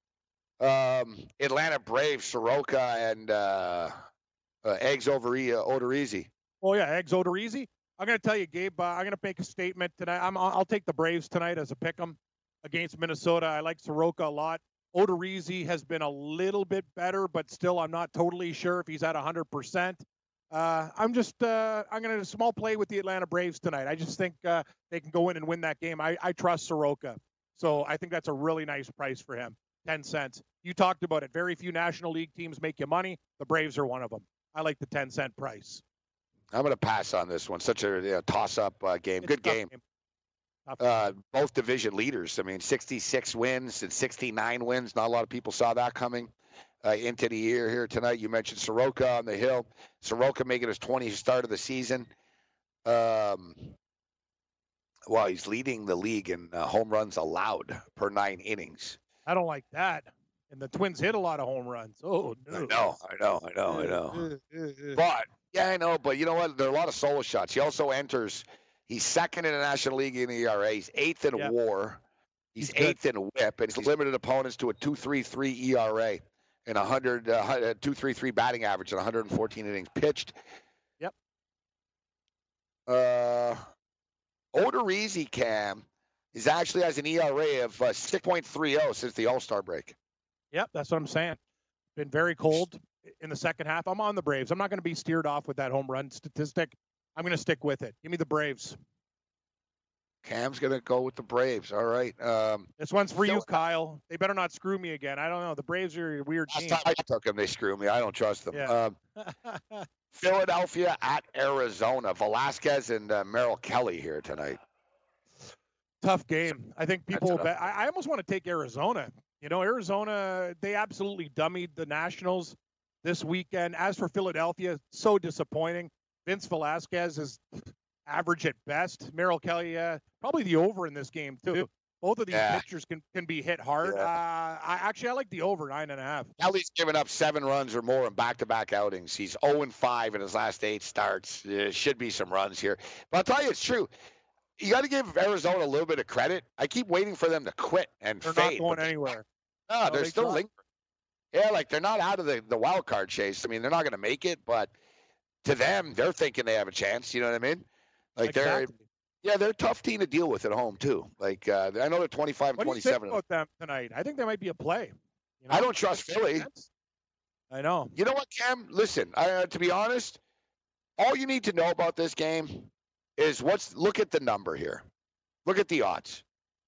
Um, Atlanta Braves, Soroka, and uh, uh, Eggs over e, uh, Odorizzi. Oh, yeah, Eggs Odorizzi. I'm going to tell you, Gabe, uh, I'm going to make a statement tonight. I'm, I'll take the Braves tonight as a pick 'em against Minnesota. I like Soroka a lot. Odorizzi has been a little bit better, but still I'm not totally sure if he's at one hundred percent. Uh, I'm just uh, I'm going to small play with the Atlanta Braves tonight. I just think uh, they can go in and win that game. I, I trust Soroka. So I think that's a really nice price for him, ten cents. You talked about it. Very few National League teams make you money. The Braves are one of them. I like the ten cent price. I'm going to pass on this one. Such a you know, toss-up uh, game. It's Good a tough game. game. Tough Uh, both division leaders. I mean, sixty-six wins and sixty-nine wins. Not a lot of people saw that coming uh, into the year here tonight. You mentioned Soroka on the hill. Soroka making his twentieth start of the season. Um, well, he's leading the league in uh, home runs allowed per nine innings. I don't like that. And the Twins hit a lot of home runs. Oh, no. I know, I know, I know, I know. But, yeah, I know. But you know what? There are a lot of solo shots. He also enters. He's second in the National League in E R A. He's eighth in Yeah. WAR. He's, He's eighth in WHIP, and he's limited opponents to a two point three three E R A and a hundred uh, two point three three batting average and one hundred fourteen innings pitched. Yep. Uh, Odorizzi, Cam, is actually has an E R A of uh, six point three oh since the All-Star break. Yep, that's what I'm saying. Been very cold in the second half. I'm on the Braves. I'm not going to be steered off with that home run statistic. I'm going to stick with it. Give me the Braves. Cam's going to go with the Braves. All right. Um, This one's for So- you, Kyle. They better not screw me again. I don't know. The Braves are a weird last team. time I took them, they screw me. I don't trust them. Yeah. Um, Philadelphia at Arizona. Velasquez and uh, Merrill Kelly here tonight. Tough game. I think people. That's a- Bet, I, I almost want to take Arizona. You know, Arizona. They absolutely dummied the Nationals this weekend. As for Philadelphia, so disappointing. Vince Velasquez is average at best. Merrill Kelly, uh, probably the over in this game too. Both of these Yeah. pitchers can, can be hit hard. Yeah. Uh, I actually I like the over nine and a half. Kelly's given up seven runs or more in back-to-back outings. He's oh and five in his last eight starts. There should be some runs here. But I'll tell you, it's true. You got to give Arizona a little bit of credit. I keep waiting for them to quit and They're fade. not going but they- anywhere. No, No, they're they still dropped. lingering. Yeah, like they're not out of the, the wild card chase. I mean, they're not going to make it, but to them, they're thinking they have a chance. You know what I mean? Like they're Exactly. yeah, they're a tough team to deal with at home too. Like uh, I know they're twenty-five and What do you think twenty-seven. about them tonight? I think they might be a play. You I don't trust Philly. I know. You know what, Cam? Listen, uh, to be honest, all you need to know about this game is what's look at the number here. Look at the odds.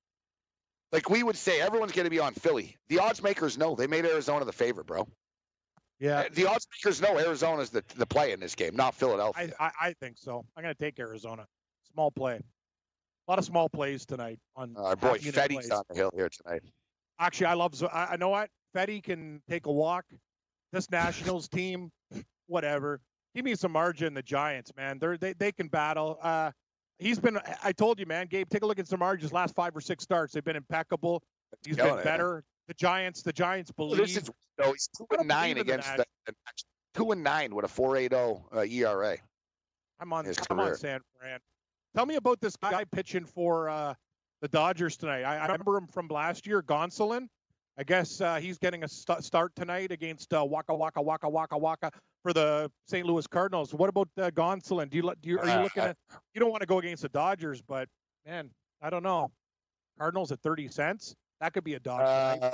Like we would say, everyone's going to be on Philly. The odds makers know they made Arizona the favorite, bro. Yeah, The odds makers know Arizona's the the play in this game, not Philadelphia. I, I, I think so. I'm going to take Arizona. Small play. A lot of small plays tonight on Uh, our boy half-unit Fetty's plays. on the hill here tonight. Actually, I love. I, I know what Fetty can take a walk. This Nationals team, whatever. Give me some margin. in The Giants, man, they're they they can battle. Uh, he's been. I told you, man, Gabe. Take a look at Samardzij's last five or six starts. They've been impeccable. He's Killing been it. better. The Giants. The Giants Well, believe. this is no, he's two I don't and nine believe in the against the, the two and nine with a four eight zero uh, E R A. I'm on. his I'm on career. San Fran. Tell me about this guy pitching for uh, the Dodgers tonight. I, I remember him from last year, Gonsolin. I guess uh, he's getting a st- start tonight against uh, Waka Waka Waka Waka Waka for the Saint Louis Cardinals. What about uh, Gonsolin? Do you, lo- do you are you Uh, looking at? You don't want to go against the Dodgers, but man, I don't know. Cardinals at thirty cents. That could be a dog. tonight. Uh,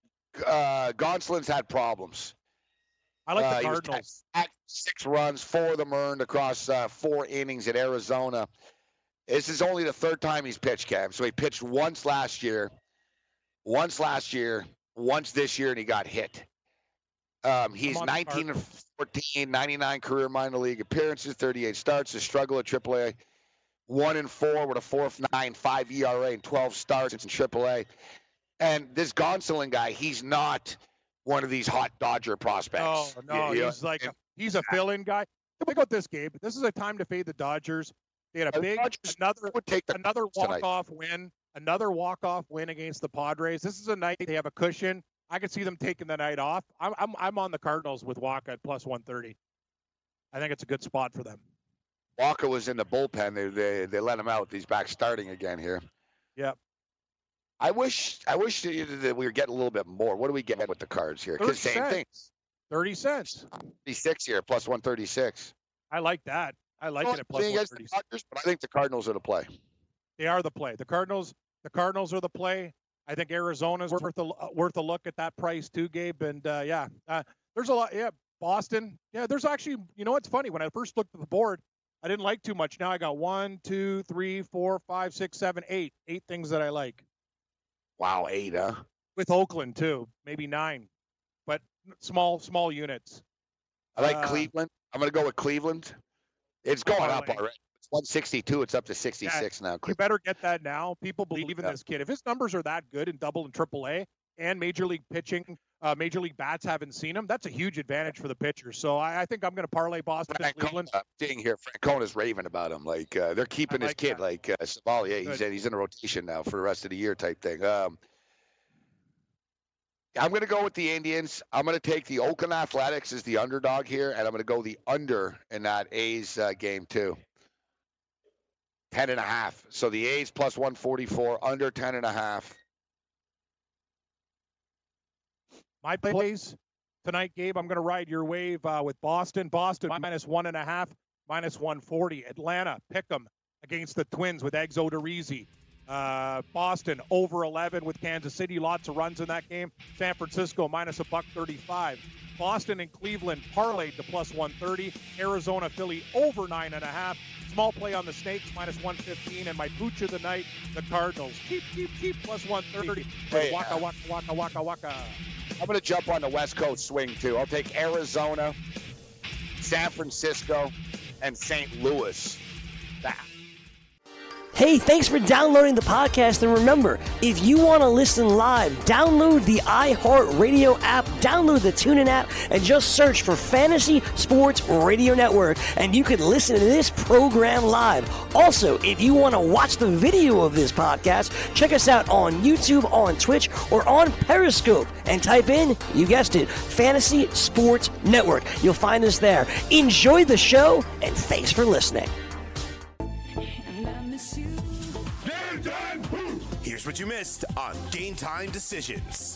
uh, Gonsolin's had problems. I like uh, the he was Cardinals. At six runs, four of them earned across uh, four innings at Arizona. This is only the third time he's pitched, Cam. So he pitched once last year, once last year, once this year, and he got hit. Um, he's nineteen and fourteen, ninety-nine career minor league appearances, thirty-eight starts. His struggle at triple A, one and four with a four point nine five E R A and twelve starts in triple A. And this Gonsolin guy, he's not one of these hot Dodger prospects. No, no, you, he's you, like a, he's a fill-in guy. Think about this, Gabe. This is a time to fade the Dodgers. They had a big another would take the another walk-off win, another walk-off win against the Padres. This is a night they have a cushion. I could see them taking the night off. I'm I'm I'm on the Cardinals with Wacha at plus one thirty. I think it's a good spot for them. Walker was in the bullpen. They they they let him out. He's back starting again here. Yep. I wish I wish that we were getting a little bit more. What do we get with the Cards here? Because same cents. thing. Thirty cents. thirty-six here, plus one thirty-six. I like that. I like well, it at plus one thirty-six. The Dodgers, but I think the Cardinals are the play. They are the play. The Cardinals. The Cardinals are the play. I think Arizona's worth a worth a look at that price too, Gabe. And uh, yeah, uh, there's a lot. Yeah, Boston. Yeah, there's actually. You know what's funny? When I first looked at the board, I didn't like too much. Now I got one, two, three, four, five, six, seven, eight. Eight things that I like. Wow, eight, huh? With Oakland too, maybe nine, but small small units. I like uh, Cleveland. I'm going to go with Cleveland. It's going up already. It's one sixty-two. It's up to sixty-six yeah, now. You better get that now. People believe in yeah. this kid. If his numbers are that good in double and triple A and major league pitching, uh, major league bats haven't seen him, that's a huge advantage for the pitcher. So I, I think I'm going to parlay Boston and Cleveland. I'm seeing here, Francona's raving about him. Like uh, they're keeping like his kid. that. Like uh, Savali, he's he's in a rotation now for the rest of the year type thing. Um, I'm going to go with the Indians. I'm going to take the Oakland Athletics as the underdog here, and I'm going to go the under in that A's uh, game too. Ten and a half. So the A's plus one forty-four, under ten and a half. My plays tonight, Gabe, I'm going to ride your wave uh, with Boston. Boston minus one and a half, minus one forty. Atlanta, pick 'em against the Twins with Eggs Odorizzi. Uh, Boston over eleven with Kansas City. Lots of runs in that game. San Francisco minus a buck thirty-five. Boston and Cleveland parlayed to plus one thirty. Arizona, Philly over nine and a half. Small play on the Snakes minus one fifteen. And my pooch of the night, the Cardinals. Cheap, cheap, cheap plus one thirty. Hey, waka, waka, waka, waka, waka. I'm going to jump on the West Coast swing too. I'll take Arizona, San Francisco, and Saint Louis. That. Hey, thanks for downloading the podcast. And remember, if you want to listen live, download the iHeartRadio app, download the TuneIn app, and just search for Fantasy Sports Radio Network, and you can listen to this program live. Also, if you want to watch the video of this podcast, check us out on YouTube, on Twitch, or on Periscope, and type in, you guessed it, Fantasy Sports Network. You'll find us there. Enjoy the show, and thanks for listening. Here's what you missed on Game Time Decisions.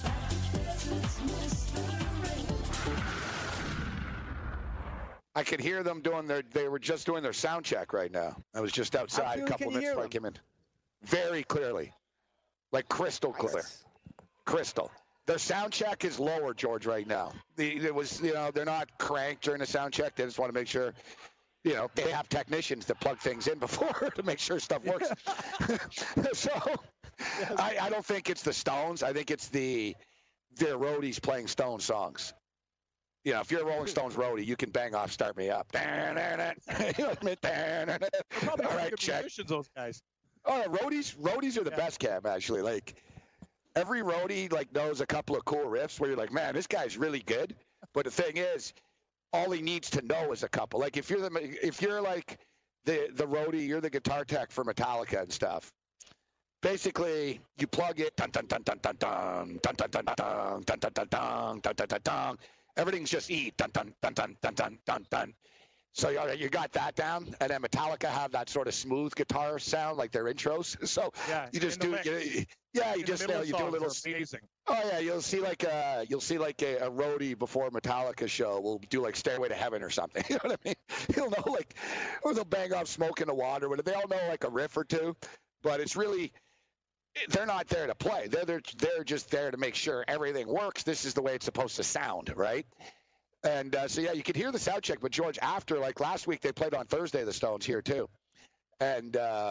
I could hear them doing their, they were just doing their sound check right now. I was just outside a couple minutes before I came in. Very clearly. Like crystal clear. Nice. Crystal. Their sound check is lower, George, right now. The, it was, you know, they're not cranked during the sound check. They just want to make sure, you know, they have technicians to plug things in before to make sure stuff works. So I, I don't think it's the Stones. I think it's the their roadies playing Stone songs. You know, if you're a Rolling Stones roadie, you can bang off "Start Me Up." All right, check. Those guys. Oh, roadies, roadies are the yeah. best, Cam. Actually, like every roadie like knows a couple of cool riffs where you're like, man, this guy's really good. But the thing is, all he needs to know is a couple. Like if you're the if you're like the the roadie, you're the guitar tech for Metallica and stuff. Basically, you plug it, dun dun dun dun dun dun dun dun dun dun dun dun dun dun dun dun dun. Everything's just E, dun dun dun dun dun dun dun dun. So you you got that down, and then Metallica have that sort of smooth guitar sound like their intros. So yeah, you just do, you, yeah, you just you know, you do a little. Amazing. Oh yeah, you'll see like a you'll see like a, a roadie before a Metallica show will do like Stairway to Heaven or something. You know what I mean? He'll know like, or they'll bang off Smoke in the Water. But they all know like a riff or two. But it's really, they're not there to play. They're they're they're just there to make sure everything works. This is the way it's supposed to sound, right? And uh, so, yeah, you could hear the sound check. But, George, after, like last week, they played on Thursday, the Stones here, too. And um,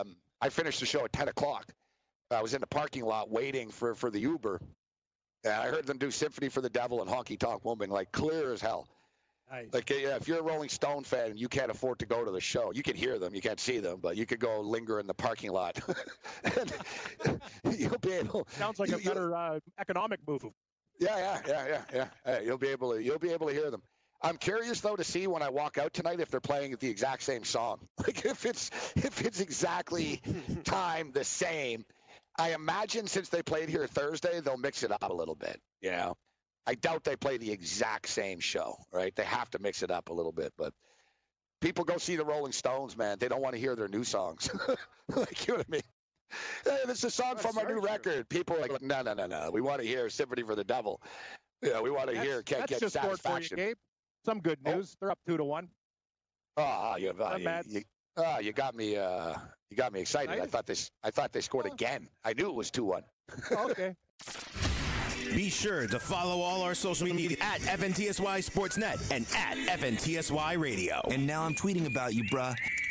I finished the show at ten o'clock. I was in the parking lot waiting for, for the Uber, and I heard them do Symphony for the Devil and Honky Tonk Woman, like clear as hell. Nice. Like, yeah, if you're a Rolling Stone fan and you can't afford to go to the show, you can hear them, you can't see them, but you could go linger in the parking lot. And you'll be able. Sounds like a better uh, economic move. Yeah, yeah, yeah, yeah, yeah. Hey, you'll be able to. You'll be able to hear them. I'm curious though to see when I walk out tonight if they're playing the exact same song. Like if it's if it's exactly timed the same. I imagine since they played here Thursday, they'll mix it up a little bit. You know, I doubt they play the exact same show, right? They have to mix it up a little bit. But people go see the Rolling Stones, man. They don't want to hear their new songs. Like, you know what I mean? Hey, this is a song That's from our new true. record. People are like, no, no, no, no. We want to hear Symphony for the Devil. Yeah, we want to That's, hear Can't that's Get just sport for you, Satisfaction. Gabe. Some good Oh. news. They're up two to one. Oh, you, uh, Not you, bad. you, oh, you got me. Uh, you got me excited. I Excited? thought this. I thought they scored Oh. again. I knew it was two one. Okay. Be sure to follow all our social media at F N T S Y Sportsnet and at F N T S Y Radio. And now I'm tweeting about you, bruh.